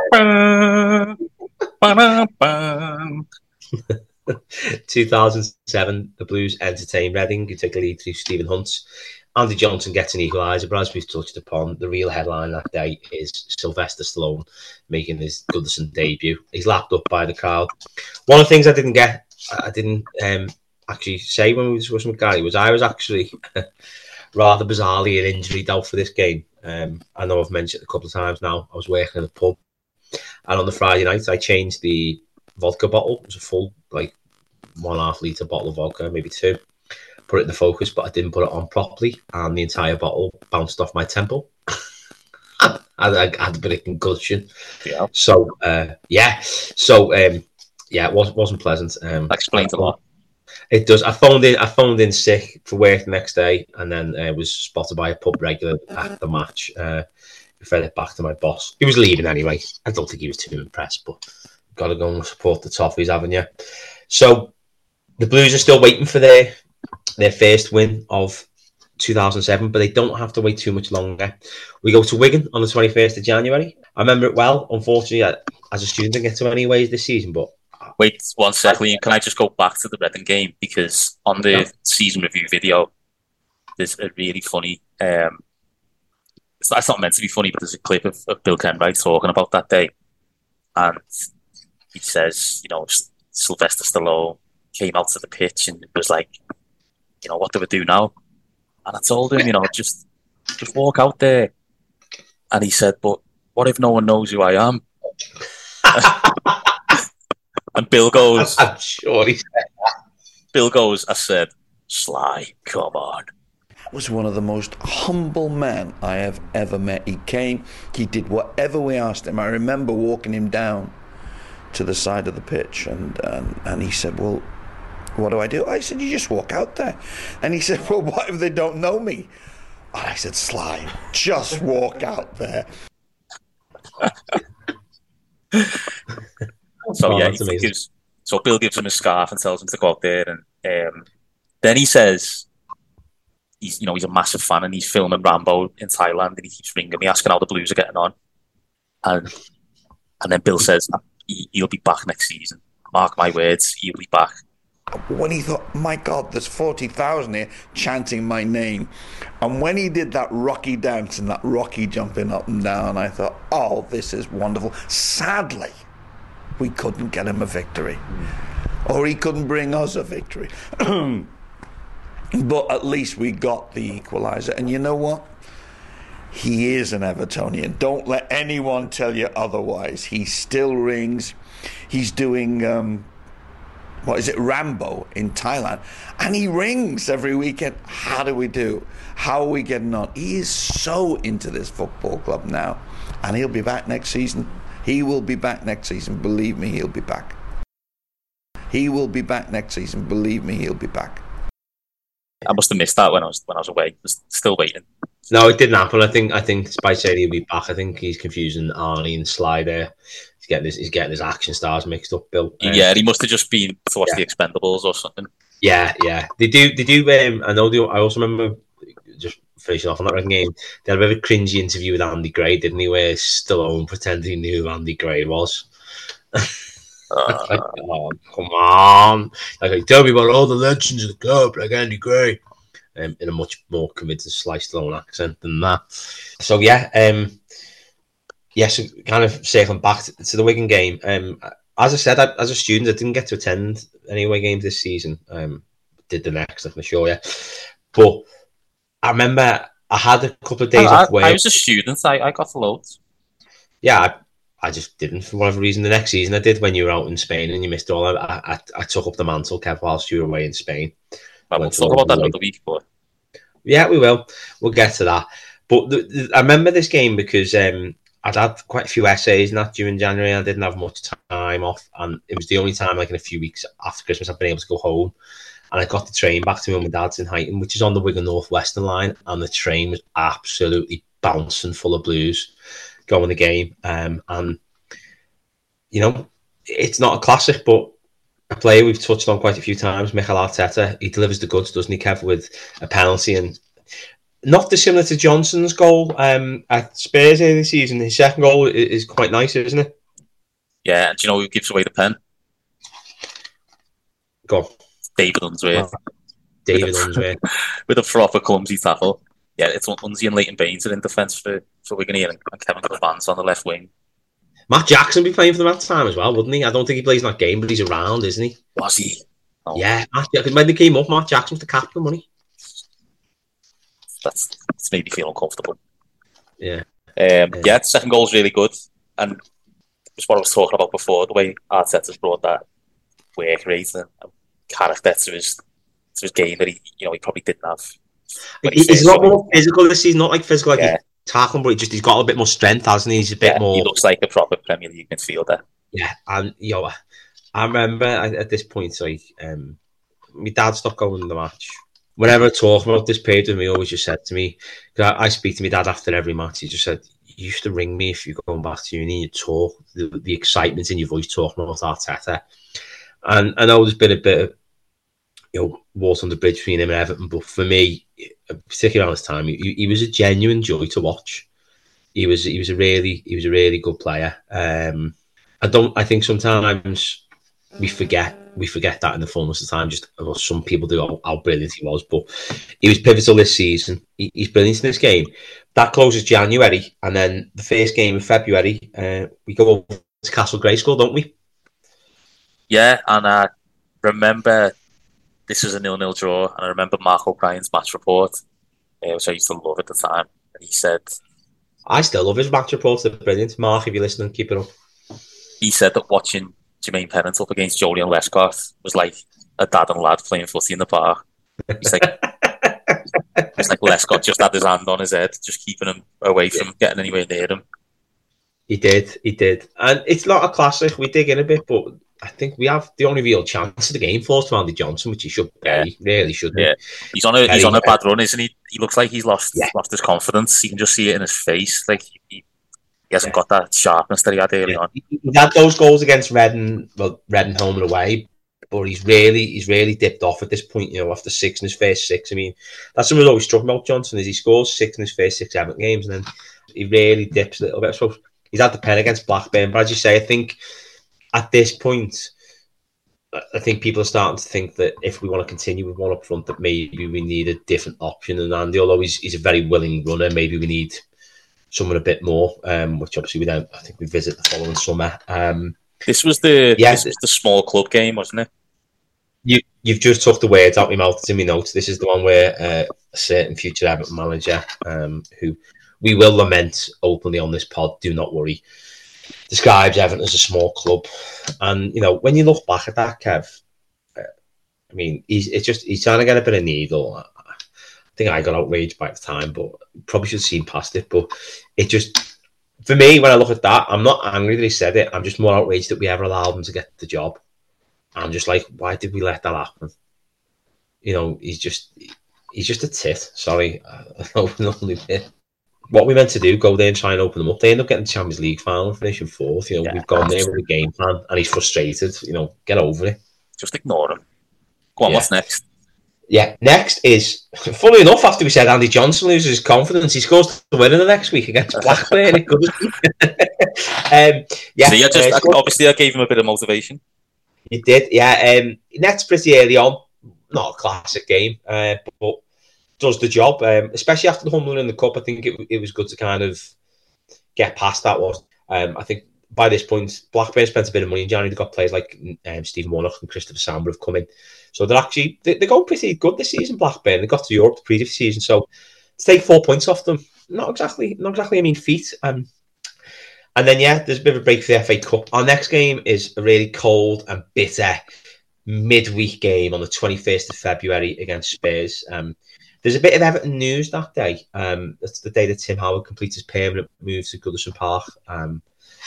two thousand seven, the Blues entertain Reading, who take a lead through Stephen Hunt. Andy Johnson gets an equaliser, but as we've touched upon, the real headline that day is Sylvester Stallone making his Goodison debut. He's lapped up by the crowd. One of the things I didn't get, I didn't um, actually say when we were discussing with Gary, was I was actually rather bizarrely an injury out for this game. Um, I know I've mentioned it a couple of times now. I was working in a pub, and on the Friday night, I changed the vodka bottle. It was a full, like, one half litre bottle of vodka, maybe two. Put it in the Focus, but I didn't put it on properly, and the entire bottle bounced off my temple. I, I had a bit of concussion. Yeah. So, uh, yeah. So, um, yeah, it wasn't wasn't pleasant. Um, that explains a lot. It does. I phoned in. I phoned in sick for work the next day, and then uh, was spotted by a pub regular at the match. Uh, refer it back to my boss. He was leaving anyway. I don't think he was too impressed, but got to go and support the Toffees, haven't you? So the Blues are still waiting for their their first win of two thousand seven, but they don't have to wait too much longer. We go to Wigan on the twenty-first of January. I remember it well. Unfortunately, as a student, I didn't get to any ways this season, but... Wait one sec, Liam. Can I just go back to the Reading game? Because on the yeah. season review video, there's a really funny... Um, it's, it's not meant to be funny, but there's a clip of, of Bill Kenwright talking about that day. And he says, you know, Sylvester Stallone came out to the pitch and was like, you know, what do we do now? And I told him, you know, just just walk out there. And he said, but what if no one knows who I am? And Bill goes, I'm sure he said that. Bill goes, I said, Sly, come on. Was one of the most humble men I have ever met. He came, he did whatever we asked him. I remember walking him down to the side of the pitch, and and, and he said, well, what do I do? I said, you just walk out there. And he said, well, what if they don't know me? And I said, Sly, just walk out there. So oh, yeah, he gives, so Bill gives him a scarf and tells him to go out there, and um, then he says he's, you know, he's a massive fan, and he's filming Rambo in Thailand, and he keeps ringing me asking how the Blues are getting on, and and then Bill says he, he'll be back next season. Mark my words, he'll be back. When he thought, my God, there's forty thousand here chanting my name. And when he did that Rocky dance and that Rocky jumping up and down, I thought, oh, this is wonderful. Sadly, we couldn't get him a victory. Mm. Or he couldn't bring us a victory. But at least we got the equaliser. And you know what? He is an Evertonian. Don't let anyone tell you otherwise. He still rings. He's doing... Um, what is it, Rambo in Thailand, and he rings every weekend. How do we do? How are we getting on? He is so into this football club now, and he'll be back next season. He will be back next season. Believe me, he'll be back. He will be back next season. Believe me, he'll be back. I must have missed that when I was when I was away. I was still waiting. No, it didn't happen. I think I think by saying he'll be back, I think he's confusing Arnie and Sly there. He's getting his he's getting his action stars mixed up, Bill. Um, yeah, he must have just been to watch yeah. the Expendables or something. Yeah, yeah. They do they do um I know they, I also remember just finishing off on that Reading game, they had a bit of a cringy interview with Andy Gray, didn't he, where Stallone pretended he knew who Andy Gray was. Uh, like, oh, come on. Like, tell me about all the legends of the club, like Andy Gray. Um, in a much more convincing Sly Stallone accent than that. So yeah, um, yeah, so kind of circling back to, to the Wigan game. Um, as I said, I, as a student, I didn't get to attend any away games this season. Um, did the next, I can assure you. But I remember I had a couple of days I, off where I was a student. I, I got loads. Yeah, I, I just didn't for whatever reason. The next season I did when you were out in Spain and you missed all. I, I, I took up the mantle, Kev, whilst you were away in Spain. Well, we'll talk about that another week, but yeah, we will. We'll get to that. But the, the, I remember this game because um, I'd had quite a few essays and that during January. I didn't have much time off, and it was the only time, like in a few weeks after Christmas, I've been able to go home. And I got the train back to my mum and dad's in Highton, which is on the Wigan North Western line, and the train was absolutely bouncing full of Blues going the game. Um, and you know, it's not a classic, but a player we've touched on quite a few times, Mikel Arteta, he delivers the goods, doesn't he, Kev, with a penalty, and not dissimilar to Johnson's goal um, at Spurs early this season. His second goal is quite nice, isn't it? Yeah, and do you know who gives away the pen? Go on. David Unsworth. Oh, David with a, Unsworth. With a proper clumsy tackle. Yeah, it's Unsy and Leighton Baines are in defence for, for Wigan here, and Kevin Vance on the left wing. Matt Jackson be playing for them at the time as well, wouldn't he? I don't think he plays in that game, but he's around, isn't he? Was he? Oh. Yeah, Matt, when they came up, Matt Jackson was the captain, wasn't he? That's, that's made me feel uncomfortable. Yeah. Um, yeah. yeah, the second goal is really good. And just what I was talking about before, the way Arteta's brought that work rate and character to his, to his game that he, you know, he probably didn't have. He, he's a lot more physical this season, not like physical like yeah. tackling, but he just he's got a bit more strength, hasn't he? He's a bit yeah, more. He looks like a proper Premier League midfielder. Yeah, and you know, I remember at this point, like, um, my dad stopped going to the match. Whenever I talk about this period with me, he always just said to me, because I, I speak to my dad after every match, he just said, used to ring me if you're going back to uni, you talk, the, the excitement in your voice talking about Arteta. And I know there's been a bit of, you know, water on the bridge between him and Everton, but for me, particularly around this time, he, he was a genuine joy to watch. He was he was a really he was a really good player. Um, I don't. I think sometimes we forget we forget that in the fullness of time. Just well, some people do how, how brilliant he was, but he was pivotal this season. He, he's brilliant in this game. That closes January, and then the first game in February, uh, we go over to Castle Grayskull, don't we? Yeah, and I remember this was a nil-nil draw, and I remember Mark O'Brien's match report, uh, which I used to love at the time. And he said, I still love his match reports. They're brilliant. Mark, if you're listening, keep it up. He said that watching Jermaine Pennant up against Joleon Lescott was like a dad and lad playing footy in the park. He's like, it's like Lescott just had his hand on his head, just keeping him away from getting anywhere near him. He did, he did. And it's not a classic. We dig in a bit, but I think we have the only real chance of the game falls to Andy Johnson, which he should yeah. He really should. Yeah, he's on a he's on a bad run, isn't he? He looks like he's lost yeah. lost his confidence. You can just see it in his face. Like he, he hasn't yeah. got that sharpness that he had early yeah. on. He had those goals against Reading, well, Reading home and away, but he's really he's really dipped off at this point. You know, after six in his first six. I mean, that's something that always struck me about Johnson is he scores six in his first six Everton games, and then he really dips a little bit. So he's had the pen against Blackburn, but as you say, I think at this point, I think people are starting to think that if we want to continue with one up front, that maybe we need a different option. And Andy, although he's, he's a very willing runner, maybe we need someone a bit more, um, which obviously we don't. I think we visit the following summer. Um, this was the yeah, this was the small club game, wasn't it? You you've just took the words out of my mouth. It's in my notes. This is the one where uh, a certain future Everton manager, um, who we will lament openly on this pod, do not worry, describes Everton as a small club. And, you know, when you look back at that, Kev, uh, I mean, he's it's just he's trying to get a bit of needle. I think I got outraged by the time, but probably should have seen past it. But it just, for me, when I look at that, I'm not angry that he said it. I'm just more outraged that we ever allowed him to get the job. I'm just like, why did we let that happen? You know, he's just he's just a tit. Sorry. What we meant to do, go there and try and open them up. They end up getting the Champions League final and finishing fourth. You know, yeah, we've gone there with a game plan and he's frustrated. You know, get over it. Just ignore him. Go on, yeah. What's next? Yeah, next is, funnily enough, after we said Andy Johnson loses his confidence, he scores the winner the next week against Blackburn. um, yeah, so yeah, just, uh, obviously I gave him a bit of motivation. You did, yeah. Um, next pretty early on, not a classic game, uh, but does the job, um, especially after the Humbling in the Cup. I think it, it was good to kind of get past that one. Um, I think by this point, Blackburn spent a bit of money in January. They've got players like um, Stephen Warnock and Christopher Samba have come in. So they're actually, they, they're going pretty good this season, Blackburn. They got to Europe the previous season. So to take four points off them, not exactly, not exactly, I mean, feat. Um, and then, yeah, there's a bit of a break for the F A Cup. Our next game is a really cold and bitter midweek game on the twenty-first of February against Spurs. Um, There's a bit of Everton news that day. Um, that's the day that Tim Howard completes his permanent move to Goodison Park. Um,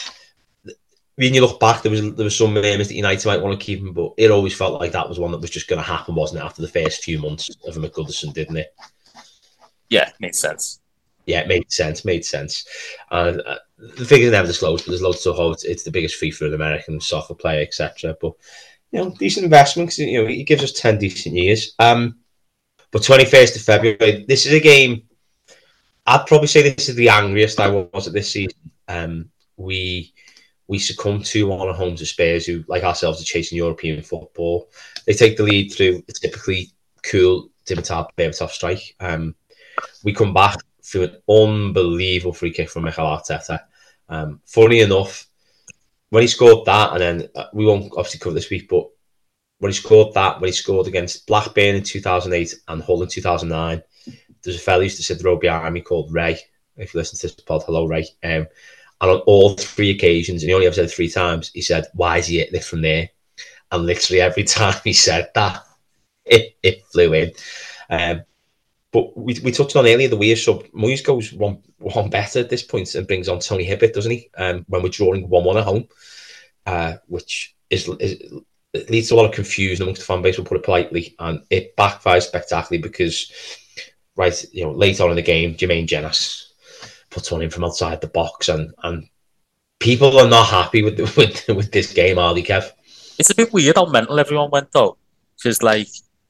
when you look back, there was there was some murmurs that United might want to keep him, but it always felt like that was one that was just going to happen, wasn't it? After the first few months of him at Goodison, didn't it? Yeah, made sense. Yeah, it made sense. Made sense. And uh, the figures are never disclosed, but there's loads to hold. It's the biggest fee for an American soccer player, et cetera. But you know, decent investment because you know he gives us ten decent years. Um, But twenty-first of February, this is a game, I'd probably say this is the angriest I was at this season. Um, we we succumbed two one at home to Spurs, who, like ourselves, are chasing European football. They take the lead through a typically cool Dimitar Berbatov strike. Um, we come back through an unbelievable free kick from Mikel Arteta. Um, funny enough, when he scored that, and then uh, we won't obviously cover this week, but when he scored that, when he scored against Blackburn in two thousand eight and Hull in two thousand nine, there's a fella who used to sit the row behind me called Ray. If you listen to this pod, hello, Ray. Um, and on all three occasions, and he only ever said it three times, he said, why is he hitting it from there? And literally every time he said that, it, it flew in. Um, but we we touched on earlier the weird sub. Moyes goes one, one better at this point and brings on Tony Hibbert, doesn't he? Um, when we're drawing one one at home, uh, which is... is it leads to a lot of confusion amongst the fan base, we'll put it politely, and it backfires spectacularly because, right, you know, later on in the game, Jermaine Jenas puts one in from outside the box, and and people are not happy with the, with with this game, are they, Kev? It's a bit weird how mental everyone went though, because like,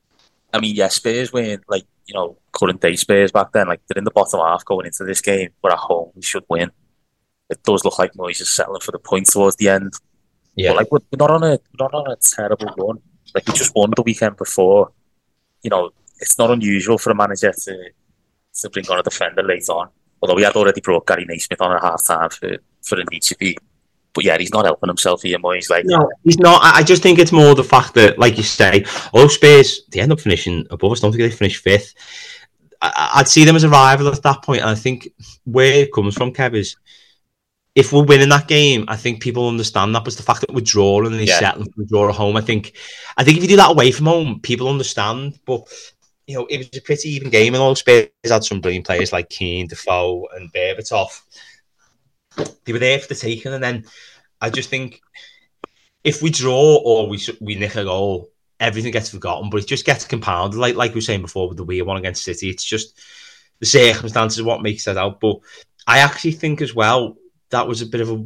I mean, yes, Spurs weren't like, you know, current day Spurs back then. Like, they're in the bottom half going into this game. We're at home, we should win. It does look like Moyes is settling for the points towards the end. Yeah, but like we're not on a we're not on a terrible run. Like, we just won the weekend before. You know, it's not unusual for a manager to to bring on a defender late on. Although we had already brought Gary Naismith on at half time for for a need to be. But yeah, he's not helping himself here, Moyes. Like, no, he's not. I just think it's more the fact that, like you say, although Spurs, they end up finishing above us. Don't think they finish fifth. I, I'd see them as a rival at that point. And I think where it comes from, Kev, is if we're winning that game, I think people understand that. But it's the fact that we're drawing and they yeah. settling for a draw at home. I think, I think if you do that away from home, people understand. But you know, it was a pretty even game, and all Spurs had some brilliant players like Keane, Defoe, and Berbatov. They were there for the taking, and then I just think if we draw or we we nick a goal, everything gets forgotten, but it just gets compounded. Like like we were saying before with the weird one against City, it's just the circumstances of what makes that out. But I actually think as well that was a bit of a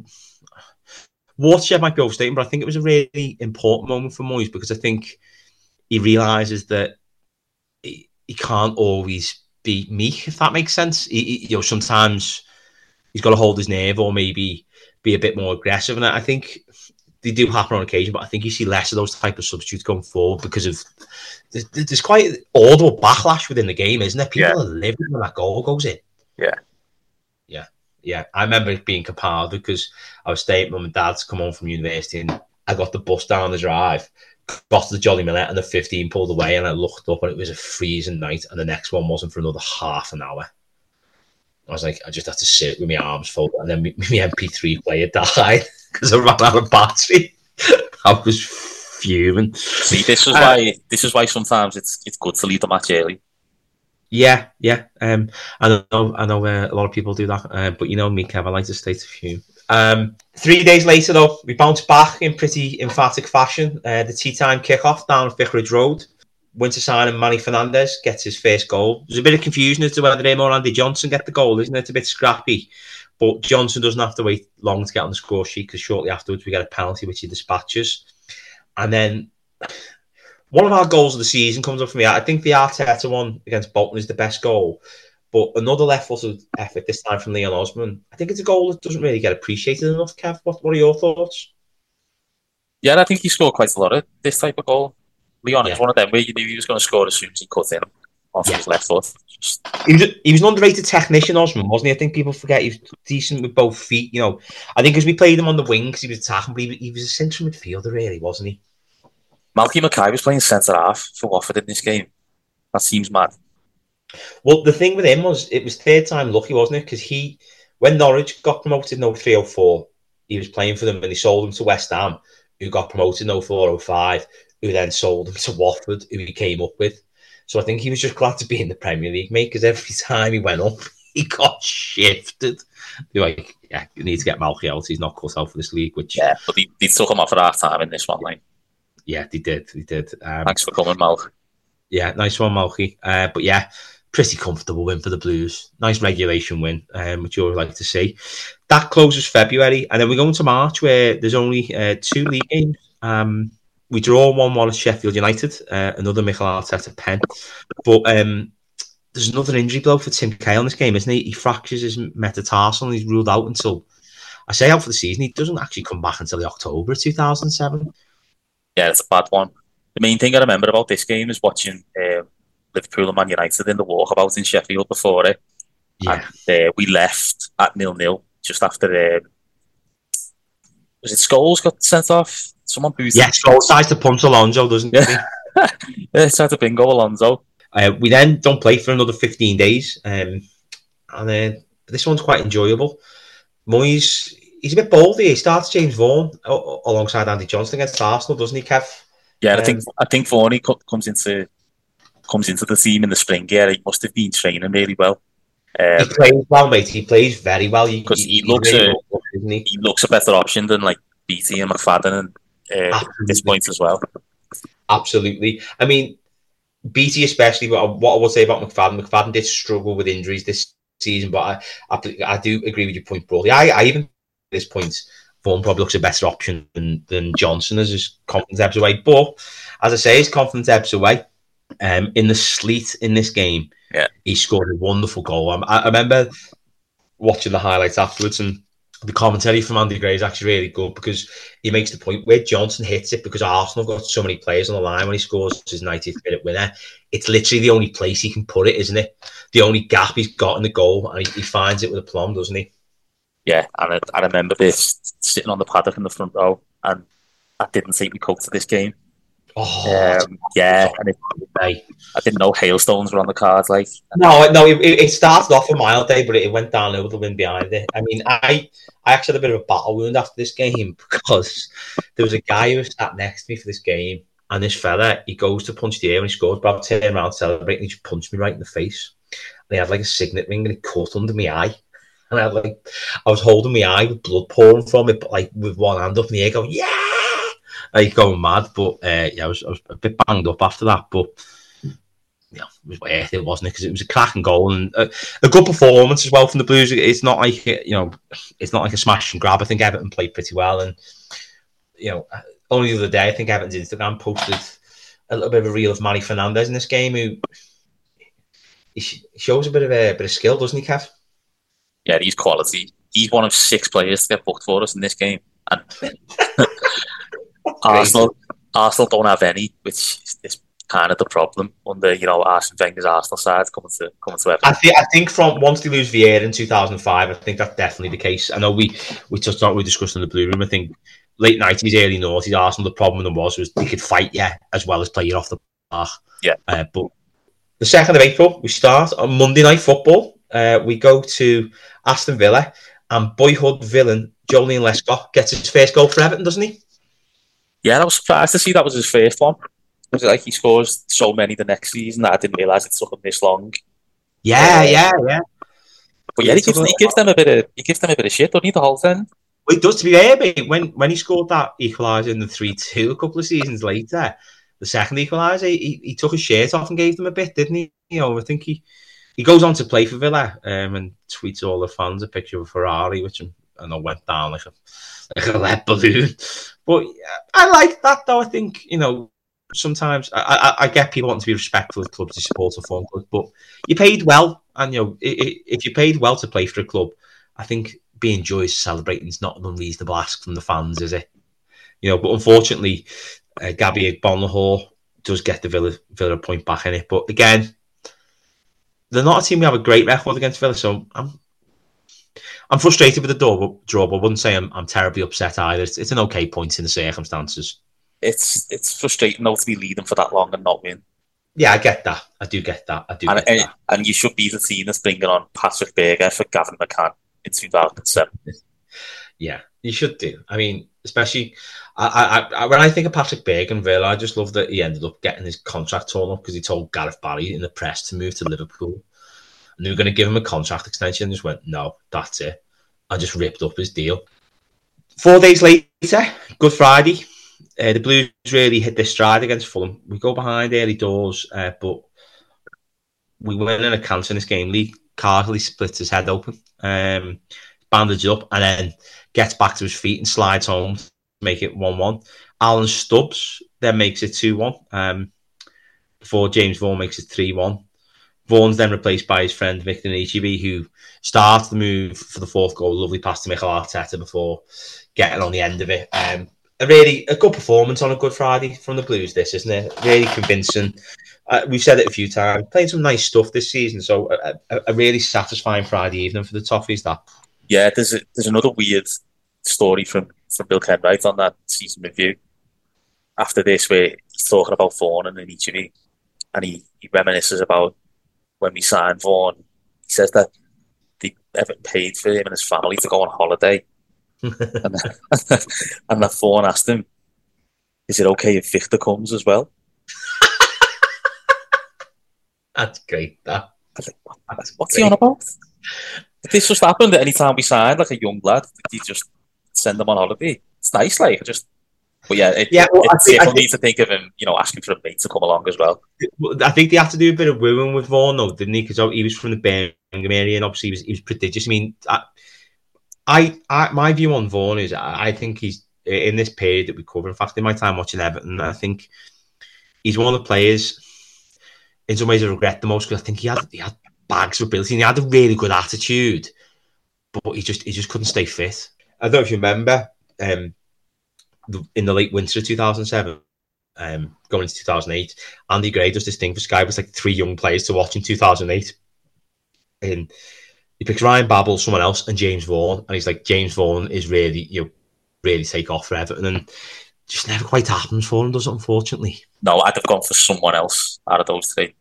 watershed, might be overstating, but I think it was a really important moment for Moyes, because I think he realises that he, he can't always be meek, if that makes sense. He, he, you know, sometimes he's got to hold his nerve or maybe be a bit more aggressive. And I think they do happen on occasion, but I think you see less of those type of substitutes going forward because of there's, there's quite audible backlash within the game, isn't there? People yeah. are living when that goal goes in. Yeah. Yeah. Yeah. I remember it being compiled because I was staying at mum and dad's, come home from university, and I got the bus down the drive, got to the Jolly Millet, and the fifteen pulled away, and I looked up and it was a freezing night, and the next one wasn't for another half an hour. I was like, I just had to sit with my arms folded, and then my, my M P three player died because I ran out of battery. I was fuming. See, this is uh, why this is why sometimes it's it's good to leave the match early. Yeah, yeah. Um, I know, I know, uh, a lot of people do that, uh, but you know me, Kev, I like to stay to fume. Um, three days later, though, we bounced back in pretty emphatic fashion. Uh, the tea time kickoff down Vicarage Road. Winter signing Manny Fernandez gets his first goal. There's a bit of confusion as to whether him or Andy Johnson get the goal, isn't it? It's a bit scrappy. But Johnson doesn't have to wait long to get on the score sheet, because shortly afterwards we get a penalty which he dispatches. And then one of our goals of the season comes up for me. I think the Arteta one against Bolton is the best goal. But another left-footed effort, this time from Leon Osman. I think it's a goal that doesn't really get appreciated enough, Kev. What, what are your thoughts? Yeah, I think he scored quite a lot of this type of goal. Leon, yeah. It's one of them where you knew he was going to score as soon as he cut in off yeah. his left foot. Just... He was, he was an underrated technician, Osman, wasn't he? I think people forget he was decent with both feet. You know, I think as we played him on the wing because he was attacking, but he, he was a central midfielder, really, wasn't he? Malky Mackay was playing centre half for Watford in this game. That seems mad. Well, the thing with him was it was third time lucky, wasn't it? Because he, when Norwich got promoted in oh three oh four, he was playing for them and he sold them to West Ham, who got promoted in oh four oh five. Who then sold him to Watford, who he came up with. So I think he was just glad to be in the Premier League, mate, because every time he went up, he got shifted. They're like, yeah, you need to get Malky out. He's not cut out for this league. Which yeah, but they, they took him off at half time in this one, like. Yeah, they did. They did. Um, Thanks for coming, Malky. Yeah, nice one, Malky. Uh, but yeah, pretty comfortable win for the Blues. Nice regulation win, um, which you always like to see. That closes February, and then we go into March, where there's only uh, two league games. Um, We draw one one at Sheffield United, uh, another Mikel Arteta pen. But um, there's another injury blow for Tim Cahill in this game, isn't he? He fractures his metatarsal and he's ruled out until, I say out for the season, he doesn't actually come back until the October two thousand seven. Yeah, it's a bad one. The main thing I remember about this game is watching uh, Liverpool and Man United in the walkabout in Sheffield before it. Yeah. And uh, we left at nil-nil just after, uh, was it Scholes got sent off? Someone booted. Yeah, Scholes tries to punch Alonso, doesn't he? Yeah, tries to bingo Alonso. Uh, we then don't play for another fifteen days. Um, and uh, this one's quite enjoyable. Moyes, he's a bit bold here. He starts James Vaughan uh, alongside Andy Johnson against Arsenal, doesn't he, Kev? Yeah, um, I think I think Vaughan co- comes into comes into the team in the spring. Yeah, he must have been training really well. Um, he plays well, mate. He plays very well. Because he, he, he looks really a, well, isn't he? he looks a better option than like Beattie and McFadden and uh, at this point as well. Absolutely. I mean, Beattie especially, but what I would say about McFadden, McFadden did struggle with injuries this season, but I, I, I do agree with your point, broadly. I, I even at this point, Vaughan probably looks a better option than, than Johnson as his confidence ebbs away. But as I say, his confidence ebbs away. Um, in the sleet in this game, yeah, he scored a wonderful goal. I, I remember watching the highlights afterwards, and the commentary from Andy Gray is actually really good because he makes the point where Johnson hits it, because Arsenal have got so many players on the line when he scores his ninetieth minute winner. It's literally the only place he can put it, isn't it? The only gap he's got in the goal, and he, he finds it with aplomb, doesn't he? Yeah, and I, I remember this sitting on the paddock in the front row, and I didn't take my coat to this game. Oh, um, yeah, and it, I didn't know hailstones were on the cards. Like, no, no, it, it started off a mild day, but it went down with the wind behind it. I mean, I, I actually had a bit of a battle wound after this game because there was a guy who was sat next to me for this game, and this fella, he goes to punch the air when he scores, but I turned around celebrating, and he just punched me right in the face. And he had like a signet ring, and it cut under my eye. And I had like, I was holding my eye with blood pouring from it, but like with one hand up in the air, going, yeah! Like going mad, but uh, yeah, I was, I was a bit banged up after that, but yeah, it was worth it, wasn't it? Because it was a cracking goal and a, a good performance as well from the Blues. It's not like, you know, it's not like a smash and grab. I think Everton played pretty well, and you know, only the other day I think Everton's Instagram posted a little bit of a reel of Manny Fernandez in this game, who he shows a bit of a bit of skill, doesn't he, Kev? Yeah, he's quality. He's one of six players to get booked for us in this game, and Arsenal, Arsenal don't have any, which is, is kind of the problem under, you know, Arsene Wenger's Arsenal side coming to coming to Everton. I think I think from once they lose Vieira in two thousand five, I think that's definitely the case. I know we we touched on, we discussed in the Blue Room. I think late nineties, early noughties, Arsenal, the problem with them was was they could fight, yeah, as well as play you off the park. Yeah. Uh, but the second of April, we start on Monday Night Football. Uh, we go to Aston Villa, and boyhood villain Joleon Lescott gets his first goal for Everton, doesn't he? Yeah, I was surprised to see that was his first one. It was like he scores so many the next season that I didn't realise it took him this long. Yeah, uh, yeah, yeah. But yeah, he gives, he gives them a bit of he gives them a bit of shit, doesn't he, the whole time? Well, he does, to be fair, mate. When when he scored that equaliser in the three two a couple of seasons later, the second equaliser, he, he took his shirt off and gave them a bit, didn't he? You know, I think he he goes on to play for Villa um, and tweets all the fans a picture of a Ferrari, which I know went down like a like a lead balloon. But I like that, though. I think, you know, sometimes I, I, I get people wanting to be respectful of clubs to support a foreign club, but you paid well, and you know, if you paid well to play for a club, I think being joyous, celebrating is not an unreasonable ask from the fans, is it? You know, but unfortunately, uh, Gabby Bonlahor does get the Villa Villa point back in it. But again, they're not a team we have a great record against Villa, so I'm. I'm frustrated with the draw, draw, but I wouldn't say I'm, I'm terribly upset either. It's, it's an okay point in the circumstances. It's it's frustrating though to be leading for that long and not win. Yeah, I get that. I do get that. I do and, get and, that. And you should be the team that's bringing on Patrick Berger for Gavin McCann in two thousand seven. Yeah, you should do. I mean, especially I, I, I, when I think of Patrick Berger and Villa, I just love that he ended up getting his contract torn up because he told Gareth Barry in the press to move to Liverpool. And they were going to give him a contract extension and just went, no, that's it. I just ripped up his deal. Four days later, Good Friday, uh, the Blues really hit their stride against Fulham. We go behind early doors, uh, but we win in a cancer in this game. Lee Cartley splits his head open, um, bandages up, and then gets back to his feet and slides home to make it one one. Alan Stubbs then makes it two one um, before James Vaughan makes it three one. Vaughan's then replaced by his friend Victor Nichibi, who starts the move for the fourth goal. Lovely pass to Mikel Arteta before getting on the end of it. Um, a really a good performance on a Good Friday from the Blues, this, isn't it? Really convincing. Uh, we've said it a few times. Playing some nice stuff this season, so a, a, a really satisfying Friday evening for the Toffees, that. Yeah, there's a, there's another weird story from, from Bill Kenwright on that season review after this, where he's talking about Vaughan and Nichibi, and he, he reminisces about when we signed Vaughan. He says that they Everton paid for him and his family to go on holiday. and, that, and that Vaughan asked him, is it okay if Victor comes as well? That's great, that. I was like, what, what's great. He on about? If this just happened at any time we signed, like a young lad, you just send them on holiday. It's nice, like, just... But yeah, it, Yeah, well, I it's think- I difficult think- to think of him, you know, asking for a mate to come along as well. I think they had to do a bit of wooing with Vaughan, though, didn't he? Because he was from the Birmingham area, and obviously he was, he was prodigious. I mean, I, I, I, my view on Vaughan is I, I think he's in this period that we cover. In fact, in my time watching Everton, I think he's one of the players. In some ways, I regret the most because I think he had he had bags of ability and he had a really good attitude, but he just he just couldn't stay fit. I don't know if you remember. Um, The, in the late winter of two thousand seven, um, going into two thousand eight, Andy Gray does this thing for Sky. It was like three young players to watch in two thousand eight. And he picks Ryan Babel, someone else, and James Vaughan. And he's like, James Vaughan is really, you know, really take off for Everton. And just never quite happens for him, does it, unfortunately? No, I'd have gone for someone else out of those three.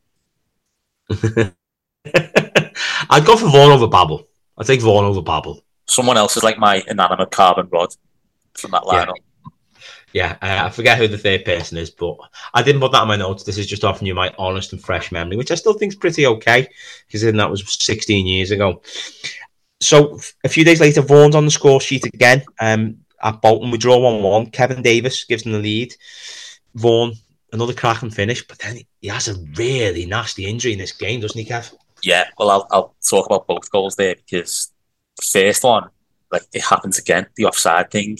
I'd go for Vaughan over Babel. I'd take Vaughan over Babel. Someone else is like my inanimate carbon rod from that lineup. Yeah, uh, I forget who the third person is, but I didn't put that in my notes. This is just offering you my honest and fresh memory, which I still think is pretty okay, considering that was sixteen years ago. So a few days later, Vaughan's on the score sheet again. Um, at Bolton, we draw one one. Kevin Davis gives them the lead. Vaughan, another cracking finish, but then he has a really nasty injury in this game, doesn't he, Kev? Yeah, well, I'll, I'll talk about both goals there because the first one, like, it happens again, the offside thing.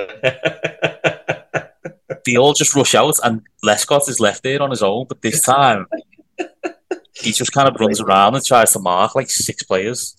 They all just rush out and Lescott is left there on his own, but this time he just kind of runs around and tries to mark like six players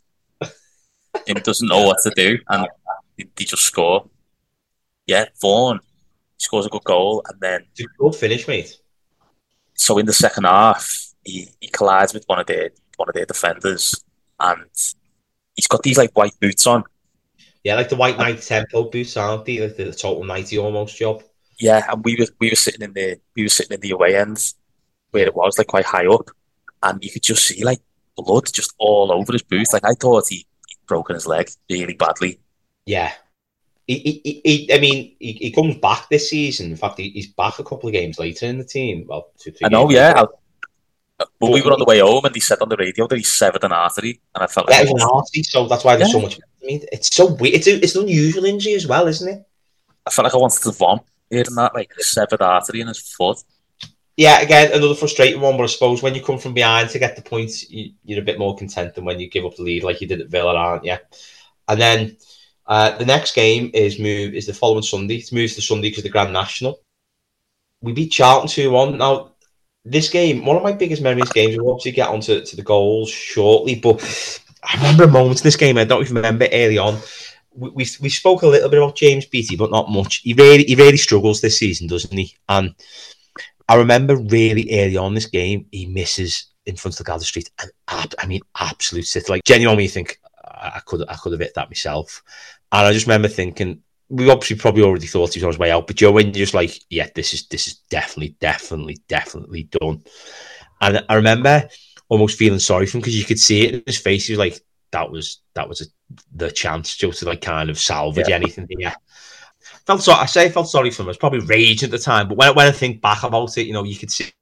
and doesn't know what to do, and they just score. Yeah, Vaughan scores a good goal, and then it's a good finish, mate. So in the second half, he, he collides with one of their one of their defenders, and he's got these like white boots on. Yeah, like the white Nike Tempo boots, aren't they? Like the total ninety almost job. Yeah, and we were we were sitting in the we were sitting in the away end where it was like quite high up, and you could just see like blood just all over his boot. Like I thought he he'd broken his leg really badly. Yeah, he, he, he I mean, he, he comes back this season. In fact, he, he's back a couple of games later in the team. Well, two, three I know, games yeah. later. I, but we were on the way home, and he said on the radio that he severed an artery, and I felt like that was an artery, so that's why there's yeah. so much. I mean, it's so weird. It's, a, it's an unusual injury as well, isn't it? I felt like I wanted to vomit hearing that, like a severed artery in his foot. Yeah, again, another frustrating one, but I suppose when you come from behind to get the points, you, you're a bit more content than when you give up the lead like you did at Villa, aren't you? And then uh, the next game is move is the following Sunday. It moves to Sunday because of the Grand National. We beat Charlton two one. Now, this game, one of my biggest memories games, we'll obviously get onto to the goals shortly, but I remember a moment in this game, I don't even remember early on. We, we we spoke a little bit about James Beattie, but not much. He really he really struggles this season, doesn't he? And I remember really early on this game, he misses in front of the Gather Street, and I mean, absolute sit. Like genuinely, you think I could I could have hit that myself. And I just remember thinking, we obviously probably already thought he was on his way out, but Joe, when you're just like, yeah, this is this is definitely, definitely, definitely done. And I remember almost feeling sorry for him because you could see it in his face. He was like, that was that was a, the chance just to like kind of salvage yeah. anything. Yeah. Felt so. I say I felt sorry for him. I was probably raging at the time, but when when I think back about it, you know, you could see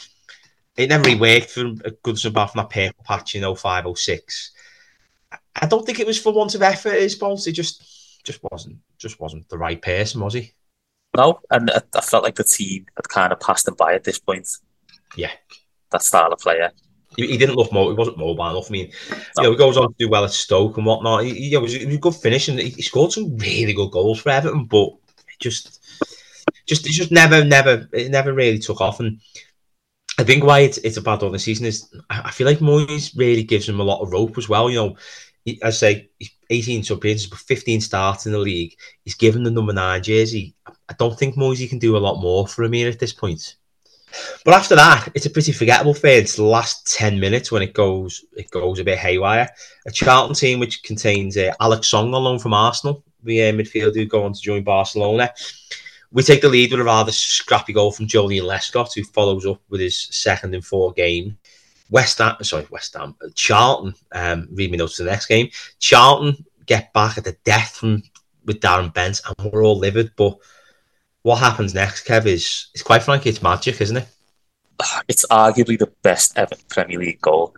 it never really worked for him. Goodison back from that purple patch in oh five oh six. I don't think it was for want of effort. His balls, it just just wasn't just wasn't the right person, was he? No, and I, I felt like the team had kind of passed him by at this point. Yeah, that style of player. He, he didn't look mo- he wasn't mobile enough. I mean, no. you know, he goes on to do well at Stoke and whatnot. He, he, it, was, it was a good finish, and he, he scored some really good goals for Everton, but it just, just, it just never, never, it never really took off. And I think why it's it's a bad one this season is I, I feel like Moyes really gives him a lot of rope as well. You know, he, I say he's eighteen sub appearances, but fifteen starts in the league. He's given the number nine jersey. I don't think Moyes can do a lot more for him here at this point. But after that, it's a pretty forgettable affair. It's the last ten minutes when it goes it goes a bit haywire. A Charlton team which contains uh, Alex Song on loan from Arsenal, the uh, midfielder who go on to join Barcelona. We take the lead with a rather scrappy goal from Joleon Lescott, who follows up with his second in four game. West Ham, sorry, West Ham, Charlton. Um, read me notes to the next game. Charlton get back at the death from with Darren Bent, and we're all livid, but. What happens next, Kev, is, is quite frankly, it's magic, isn't it? It's arguably the best ever Premier League goal.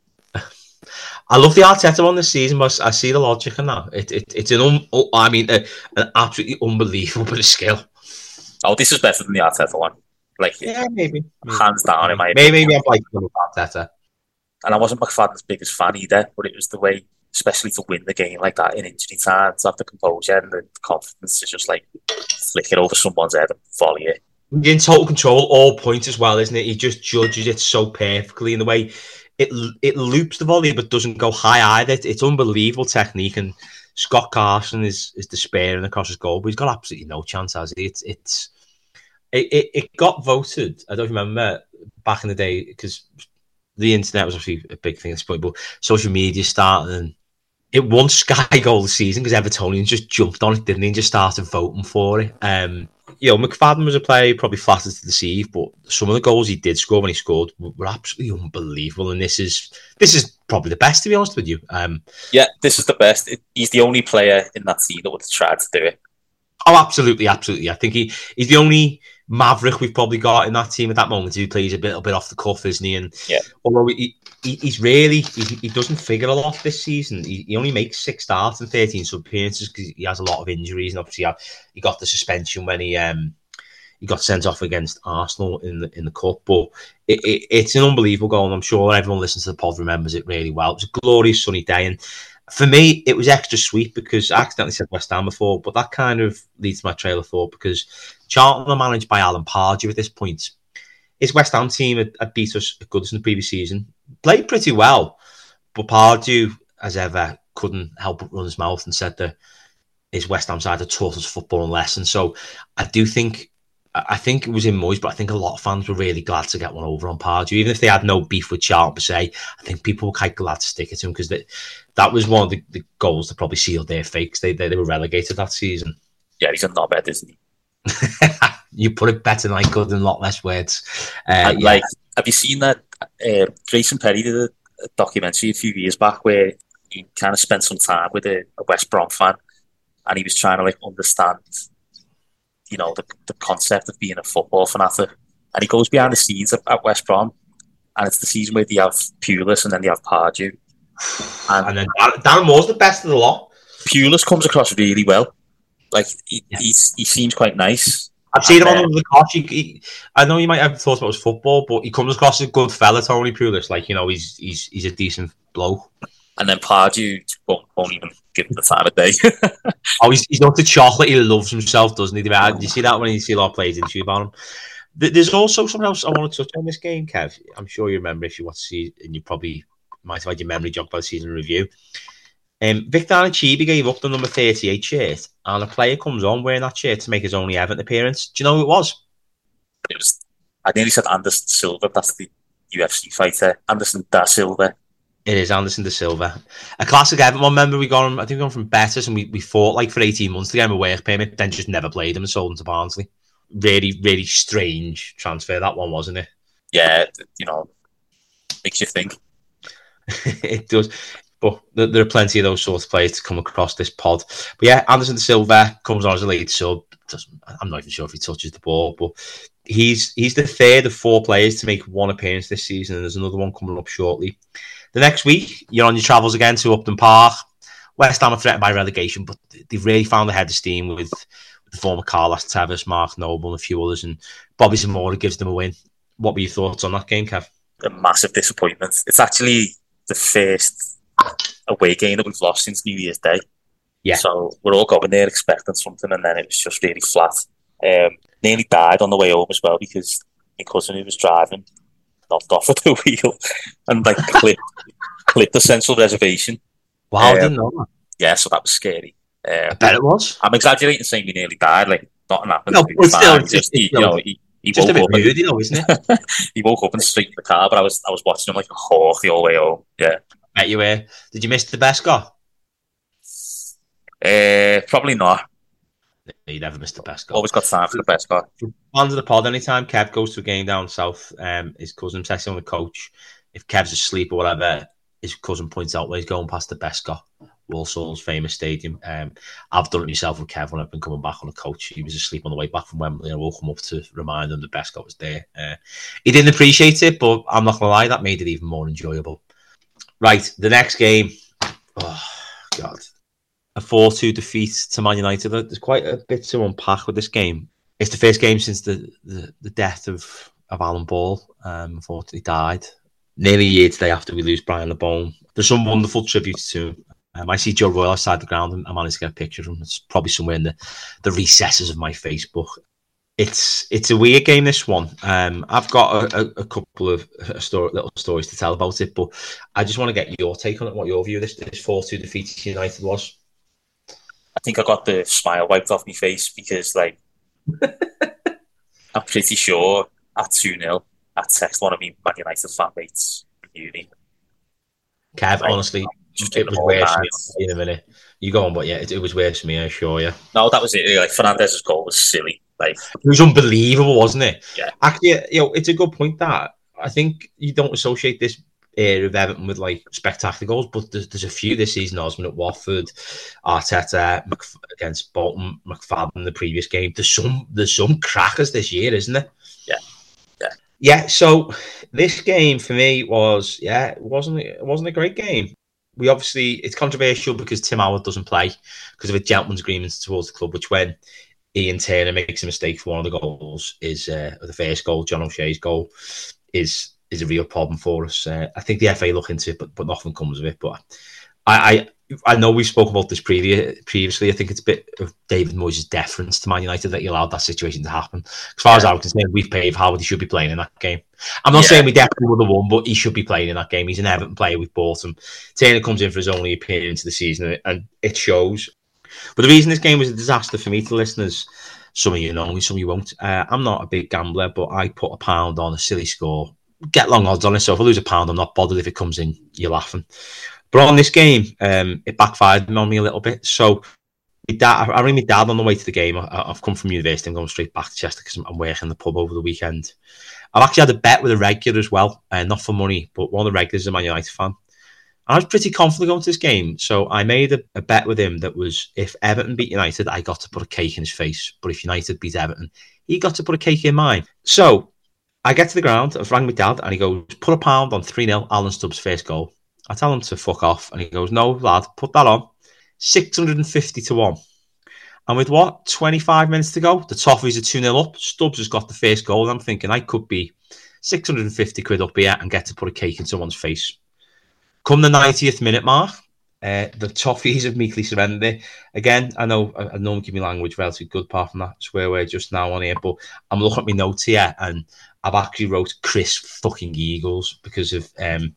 I love the Arteta one this season, but I see the logic in that. It, it, it's an, un, I mean, a, an absolutely unbelievable bit of skill. Oh, this is better than the Arteta one. Like, yeah, maybe, maybe. hands down in my maybe, opinion. maybe I'm like Arteta. And I wasn't McFadden's biggest fan either, but it was the way, especially to win the game like that in injury time, to have the composure and the confidence to just like flick it over someone's head and volley it. He's in total control all points as well, isn't it? He just judges it so perfectly in the way it it loops the volley but doesn't go high either. It's unbelievable technique, and Scott Carson is is despairing across his goal, but he's got absolutely no chance, has he? It's it's it, it, it got voted. I don't remember back in the day because the internet was obviously a big thing at this point, but social media started and it won Sky Goal this season because Evertonians just jumped on it, didn't they, and just started voting for it. Um, you know, McFadden was a player who probably flattered to deceive, but some of the goals he did score when he scored were absolutely unbelievable. And this is this is probably the best, to be honest with you. Um, yeah, this is the best. It, he's the only player in that team that would have tried to do it. Oh, absolutely, absolutely. I think he, he's the only maverick we've probably got in that team at that moment. He plays a bit, a bit off the cuff, isn't he? And yeah. although he, he he's really he, he doesn't figure a lot this season. He, he only makes six starts and thirteen sub appearances because he has a lot of injuries, and obviously he, he got the suspension when he um he got sent off against Arsenal in the in the cup. But it, it, it's an unbelievable goal, and I'm sure everyone listening to the pod remembers it really well. It was a glorious sunny day, and for me, it was extra sweet because I accidentally said West Ham before, but that kind of leads to my trail of thought because Charlton are managed by Alan Pardew at this point. His West Ham team had, had beat us at Goodison the previous season, played pretty well, but Pardew, as ever, couldn't help but run his mouth and said that his West Ham side had taught us football and lessons. So I do think, I think it was in Moyes, but I think a lot of fans were really glad to get one over on Pardew. Even if they had no beef with Charlton per se, I think people were quite glad to stick it to him because that was one of the, the goals that probably sealed their fakes. They, they they were relegated that season. Yeah, he's a knobhead, isn't he? You put it better than I could in a lot less words. Uh, yeah. Like, have you seen that? Uh, Grayson Perry did a, a documentary a few years back where he kind of spent some time with a, a West Brom fan, and he was trying to like understand, you know, the, the concept of being a football fanatic. And he goes behind the scenes at, at West Brom, and it's the season where they have Pulis and then they have Pardew. And, and then Darren Moore's the best of the lot. Pulis comes across really well. Like, he, yeah. he's, he seems quite nice. I've seen him on the coach. He, he, I know you might have thought about his football, but he comes across as a good fella, Tony Pulis. Like, you know, he's he's he's a decent bloke. And then Pardew won't, won't even give him the time of day. oh, he's, he's not the chocolate. He loves himself, doesn't he? You see that when you see a lot of players interview about him. There's also something else I want to touch on this game, Kev. I'm sure you remember if you watch the season, and you probably might have had your memory jogged by the season review. Um, Victor Anichebe gave up the number thirty-eight shirt, and a player comes on wearing that shirt to make his only Everton appearance. Do you know who it was? It was. I nearly said Anderson Silva. That's the U F C fighter, Anderson Da Silva. It is Anderson Da Silva, a classic Everton one. Remember, we got him. I think we got him from Betis, and we, we fought like for eighteen months to get him a work permit. Then just never played him and sold him to Barnsley. Really, really strange transfer that one, wasn't it? Yeah, you know, makes you think. It does. But there are plenty of those sorts of players to come across this pod. But yeah, Anderson Da Silva comes on as a lead sub. I'm not even sure if he touches the ball, but he's he's the third of four players to make one appearance this season, and there's another one coming up shortly. The next week, you're on your travels again to Upton Park. West Ham are threatened by relegation, but they've really found the head of steam with the former Carlos Tevez, Mark Noble, and a few others, and Bobby Zamora gives them a win. What were your thoughts on that game, Kev? A massive disappointment. It's actually the first away game that we've lost since New Year's Day. Yeah. So we're all going there expecting something, and then it was just really flat. Um, nearly died on the way home as well because my cousin who was driving knocked off at the wheel and like clipped, clipped the central reservation. Wow, um, I didn't know that. Yeah, so that was scary. Um, I bet it was. I'm exaggerating saying we nearly died. Like, nothing happened. No, but still, just, just, he, you know, he, he just woke a bit up rude, and, you know, isn't it? he woke up and straightened the car, but I was I was watching him like a hawk the whole way home. Yeah. Bet you were. Did you miss the best goal? Uh, probably not. You never missed the best goal. Always got time for the best goal. Under the pod, anytime Kev goes to a game down south, um, his cousin texts on the coach. If Kev's asleep or whatever, his cousin points out where he's going past the Besca, Walsall's famous stadium. Um, I've done it myself with Kev when I've been coming back on a coach. He was asleep on the way back from Wembley, and I woke him up to remind him the Besca was there. Uh, he didn't appreciate it, but I'm not going to lie, that made it even more enjoyable. Right, the next game. Oh, God. A four two defeat to Man United. There's quite a bit to unpack with this game. it's the first game since the, the, the death of, of Alan Ball. Um, unfortunately died. Nearly a year today after we lose Brian LeBone. There's some wonderful tributes to him. Um, I see Joe Royle outside the ground and I managed to get a picture of him. It's probably somewhere in the, the recesses of my Facebook. It's it's a weird game, this one. Um, I've got a, a, a couple of a story, little stories to tell about it, but I just want to get your take on it, what your view of this, this four two defeat to United was. I think I got the smile wiped off my face because, like, I'm pretty sure at two nil, I text one of my Man United fan mates in uni. Kev, like, honestly, it was worse for me in a minute. You go on, but yeah, it, it was worse for me, I assure you. No, that was it. Like, Fernandez's goal was silly. Like, it was unbelievable, wasn't it? Yeah. Actually, you know, it's a good point that I think you don't associate this era of Everton with like spectacular goals, but there's, there's a few this season. Osman at Watford, Arteta Mc, against Bolton, McFadden the previous game. There's some there's some crackers this year, isn't there? Yeah, yeah, yeah. So this game for me was yeah, it wasn't it wasn't a great game. We obviously it's controversial because Tim Howard doesn't play because of a gentleman's agreement towards the club, which when Ian Turner makes a mistake for one of the goals is uh, the first goal, John O'Shea's goal, is is a real problem for us. Uh, I think the F A look into it, but but nothing comes of it. But I I, I know we spoke about this previous, previously. I think it's a bit of David Moyes' deference to Man United that he allowed that situation to happen. As far yeah. as I'm concerned, we've paid Howard. He should be playing in that game. I'm not yeah. saying we definitely would have won, but he should be playing in that game. He's an Everton player. We've bought him. Turner comes in for his only appearance of the season, and it shows. But the reason this game was a disaster for me, to listeners, some of you know me, some of you won't. Uh, I'm not a big gambler, but I put a pound on a silly score. Get long odds on it, so if I lose a pound, I'm not bothered if it comes in. You're laughing. But on this game, um, it backfired on me a little bit. So my dad, I rang my dad on the way to the game. I, I've come from university. I'm going straight back to Chester because I'm working in the pub over the weekend. I've actually had a bet with a regular as well, uh, not for money, but one of the regulars is a Man United fan. I was pretty confident going to this game, so I made a, a bet with him that was if Everton beat United, I got to put a cake in his face. But if United beat Everton, he got to put a cake in mine. So I get to the ground, I've rang my dad, and he goes, put a pound on three nil, Alan Stubbs' first goal. I tell him to fuck off, and he goes, no, lad, put that on. six hundred fifty to one. And with what, twenty-five minutes to go, the Toffees are two nil up, Stubbs has got the first goal, and I'm thinking I could be six hundred fifty quid up here and get to put a cake in someone's face. Come the ninetieth minute mark, uh, the Toffees have meekly surrendered. Again, I know I, I know give me language relatively good apart from that swear word just now on here, but I'm looking at my notes here and I've actually wrote Chris fucking Eagles because of um,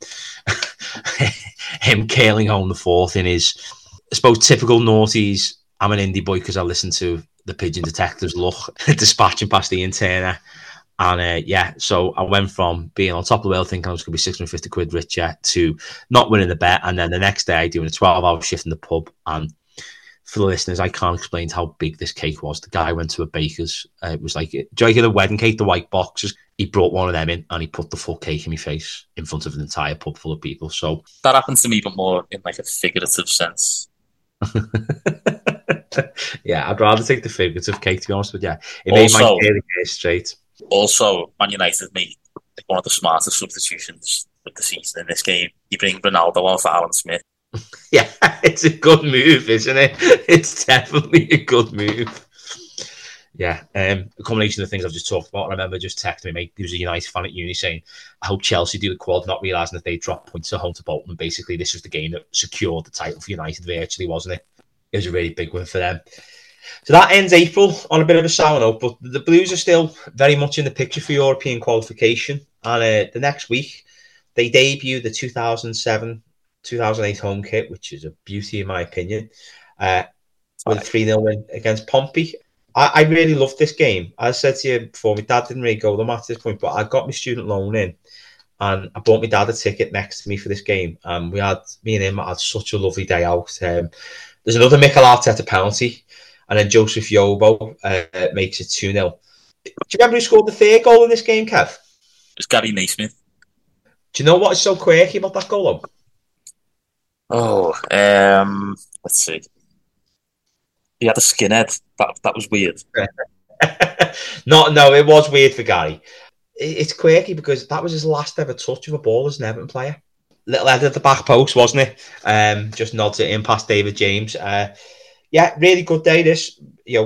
him curling home the fourth in his, I suppose, typical noughties. I'm an indie boy because I listen to the Pigeon Detectives look dispatching past Ian Turner. And uh, yeah, so I went from being on top of the world thinking I was going to be six hundred fifty quid richer to not winning the bet. And then the next day doing a twelve hour shift in the pub. And for the listeners, I can't explain how big this cake was. The guy went to a baker's. Uh, it was like, do you get a wedding cake, the white boxes? He brought one of them in and he put the full cake in my face in front of an entire pub full of people. So that happens to me, but more in like a figurative sense. Yeah, I'd rather take the figurative cake, to be honest with you. It made also, my daily day straight. Also, Man United made one of the smartest substitutions of the season in this game. You bring Ronaldo on for Alan Smith. Yeah, it's a good move, isn't it? It's definitely a good move. Yeah, um, a combination of the things I've just talked about. I remember just texting me, mate, he was a United fan at uni saying, I hope Chelsea do the quad, not realising that they dropped points at home to Bolton. Basically, this was the game that secured the title for United virtually, wasn't it? It was a really big win for them. So that ends April on a bit of a sour note, but the Blues are still very much in the picture for European qualification. And uh, the next week, they debut the two thousand seven two thousand eight home kit, which is a beauty in my opinion, uh, with a three nil win against Pompey. I, I really loved this game. As I said to you before, my dad didn't really go to the match at this point, but I got my student loan in and I bought my dad a ticket next to me for this game. And we had, me and him had such a lovely day out. Um, there's another Mikel Arteta penalty. And then Joseph Yobo uh, makes it two nil. Do you remember who scored the third goal in this game, Kev? It's Gary Naismith. Do you know what is so quirky about that goal? Oh, um, let's see. He had a skinhead. That that was weird. no, no, it was weird for Gary. It's quirky because that was his last ever touch of a ball as an Everton player. Little head at the back post, wasn't it? Um, just nods it in past David James. Uh, Yeah, really good day. This, you know,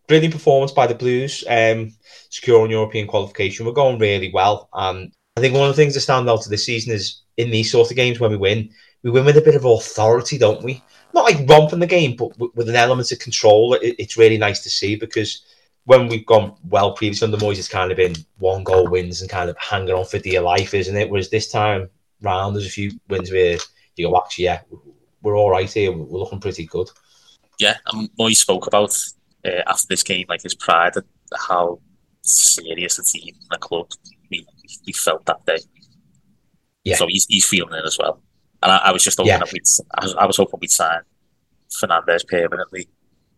brilliant performance by the Blues, um, securing European qualification. We're going really well. And I think one of the things that stand out to this season is in these sort of games when we win, we win with a bit of authority, don't we? Not like romping the game, but with an element of control. It, it's really nice to see, because when we've gone well previously under Moyes, it's kind of been one goal wins and kind of hanging on for dear life, isn't it? Whereas this time round, there's a few wins where you go, actually, yeah, we're all right here. We're looking pretty good. Yeah, and Moyes spoke about uh, after this game, like his pride and how serious the team and the club he, he felt that day. Yeah. So he's he's feeling it as well. And I, I was just hoping yeah. that we'd, I was, I was hoping we'd sign Fernandes permanently.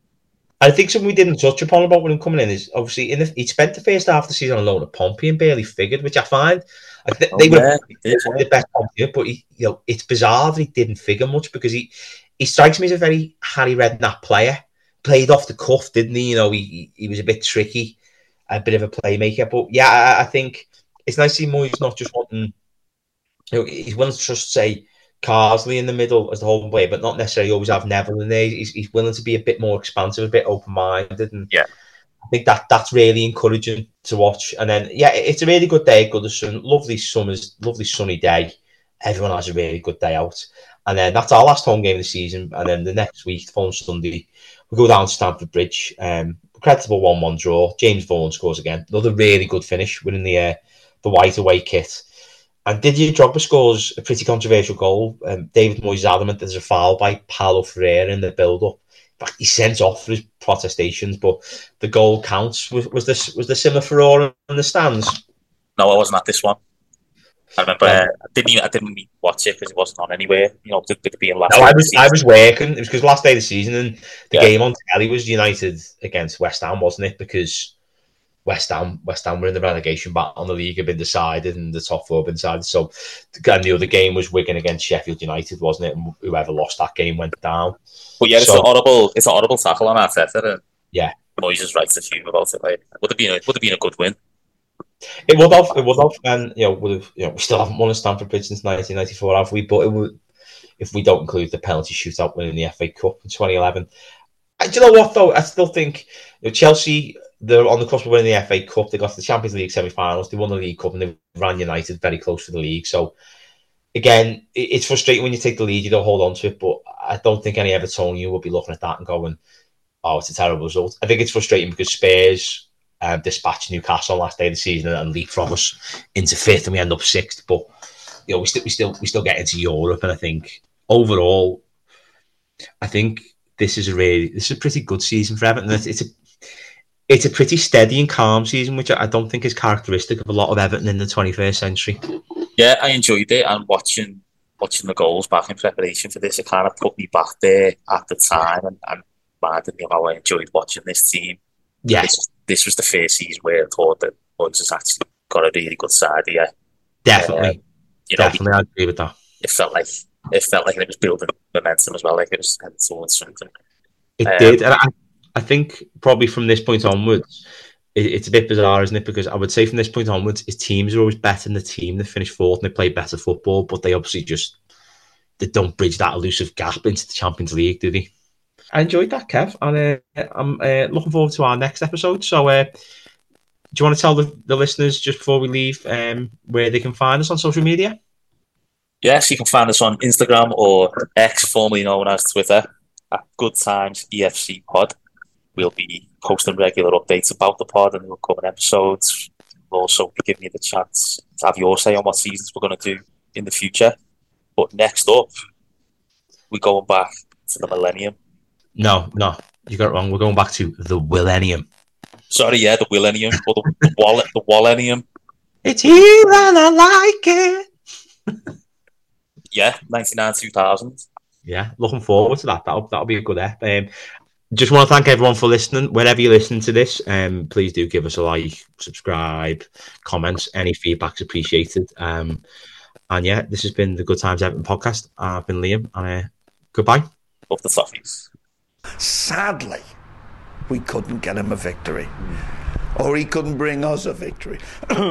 I think something we didn't touch upon about when him coming in is obviously in the, he spent the first half of the season on loan at Pompey and barely figured, which I find I th- oh, they were yeah, the best Pompey, but he, you know, it's bizarre that he didn't figure much, because he, he strikes me as a very Harry Redknapp player. Played off the cuff, didn't he? You know, he he was a bit tricky, a bit of a playmaker. But yeah, I, I think it's nice to see Moyes not just wanting, you know, he's willing to just say Carsley in the middle as the whole way, but not necessarily always have Neville in there. He's, he's willing to be a bit more expansive, a bit open-minded, and yeah, I think that that's really encouraging to watch. And then yeah, it's a really good day at Goodison. Lovely summer's, lovely sunny day. Everyone has a really good day out. And then that's our last home game of the season. And then the next week, the following Sunday, we go down to Stamford Bridge. Um, creditable one one draw. James Vaughan scores again. Another really good finish, winning the uh, the white away kit. And Didier Drogba scores a pretty controversial goal. Um, David Moyes is adamant there's a foul by Paulo Freire in the build-up. In fact, he's sent off for his protestations, but the goal counts. Was, was this was the similar furore in the stands? No, I wasn't at this one. I remember yeah. uh, I didn't even I didn't even watch it because it wasn't on anywhere. You know, it being last. No, I was I was working. It was because last day of the season, and the yeah. game on telly was United against West Ham, wasn't it? Because West Ham, West Ham were in the relegation battle, and the league had been decided, and the top four had been decided. So, and the other game was Wigan against Sheffield United, wasn't it? And whoever lost that game went down. But yeah, it's so, an audible, it's an audible tackle on Arteta. And yeah, Moyes is right to fume about it. Like, would have been a, would have been a good win. It would have, it would have, and you know, would have. You know, we still haven't won a Stamford Bridge since nineteen ninety-four, have we? But it would, if we don't include the penalty shootout winning the F A Cup in twenty eleven. Do you know what though? I still think you know, Chelsea. They're on the cusp of winning the F A Cup. They got to the Champions League semi-finals. They won the League Cup, and they ran United very close to the league. So again, it's frustrating when you take the lead, you don't hold on to it. But I don't think any Evertonian will be looking at that and going, "Oh, it's a terrible result." I think it's frustrating because Spurs Um, dispatched Newcastle last day of the season and leapfrog us into fifth, and we end up sixth. But you know, we still, we still, we still get into Europe, and I think overall, I think this is a really, this is a pretty good season for Everton. It's, it's a, it's a pretty steady and calm season, which I don't think is characteristic of a lot of Everton in the twenty-first century. Yeah, I enjoyed it, and watching watching the goals back in preparation for this, it kind of put me back there at the time, and, and reminded me of how I enjoyed watching this team. Yeah. This, this was the first season where I thought that Moyes has actually got a really good side here. Definitely. Um, you know, Definitely, I agree with that. It felt like it felt like it was building momentum as well, like it was heading towards something. It um, did, and I, I think probably from this point onwards, it, it's a bit bizarre, isn't it? Because I would say from this point onwards, his teams are always better than the team that finished fourth and they play better football, but they obviously just they don't bridge that elusive gap into the Champions League, do they? I enjoyed that, Kev, and uh, I'm uh, looking forward to our next episode. So, uh, do you want to tell the, the listeners just before we leave um, where they can find us on social media? Yes, you can find us on Instagram or X, formerly known as Twitter, at Good Times E F C Pod. We'll be posting regular updates about the pod and the upcoming episodes. We'll also be giving you the chance to have your say on what seasons we're going to do in the future. But next up, we're going back to the millennium. No, no, you got it wrong. We're going back to the Willennium. Sorry, yeah, the Willennium, or the, the Wall, the Wallennium. It's here and I like it. Yeah, ninety-nine, two thousand. Yeah, looking forward to that. That'll that'll be a good ep. Um, just want to thank everyone for listening. Wherever you're listening to this, um, please do give us a like, subscribe, comments. Any feedback's appreciated. Um, and yeah, this has been the Good Times Everton podcast. I've been Liam, and uh, goodbye. Love the Softies. Sadly, we couldn't get him a victory. Or he couldn't bring us a victory.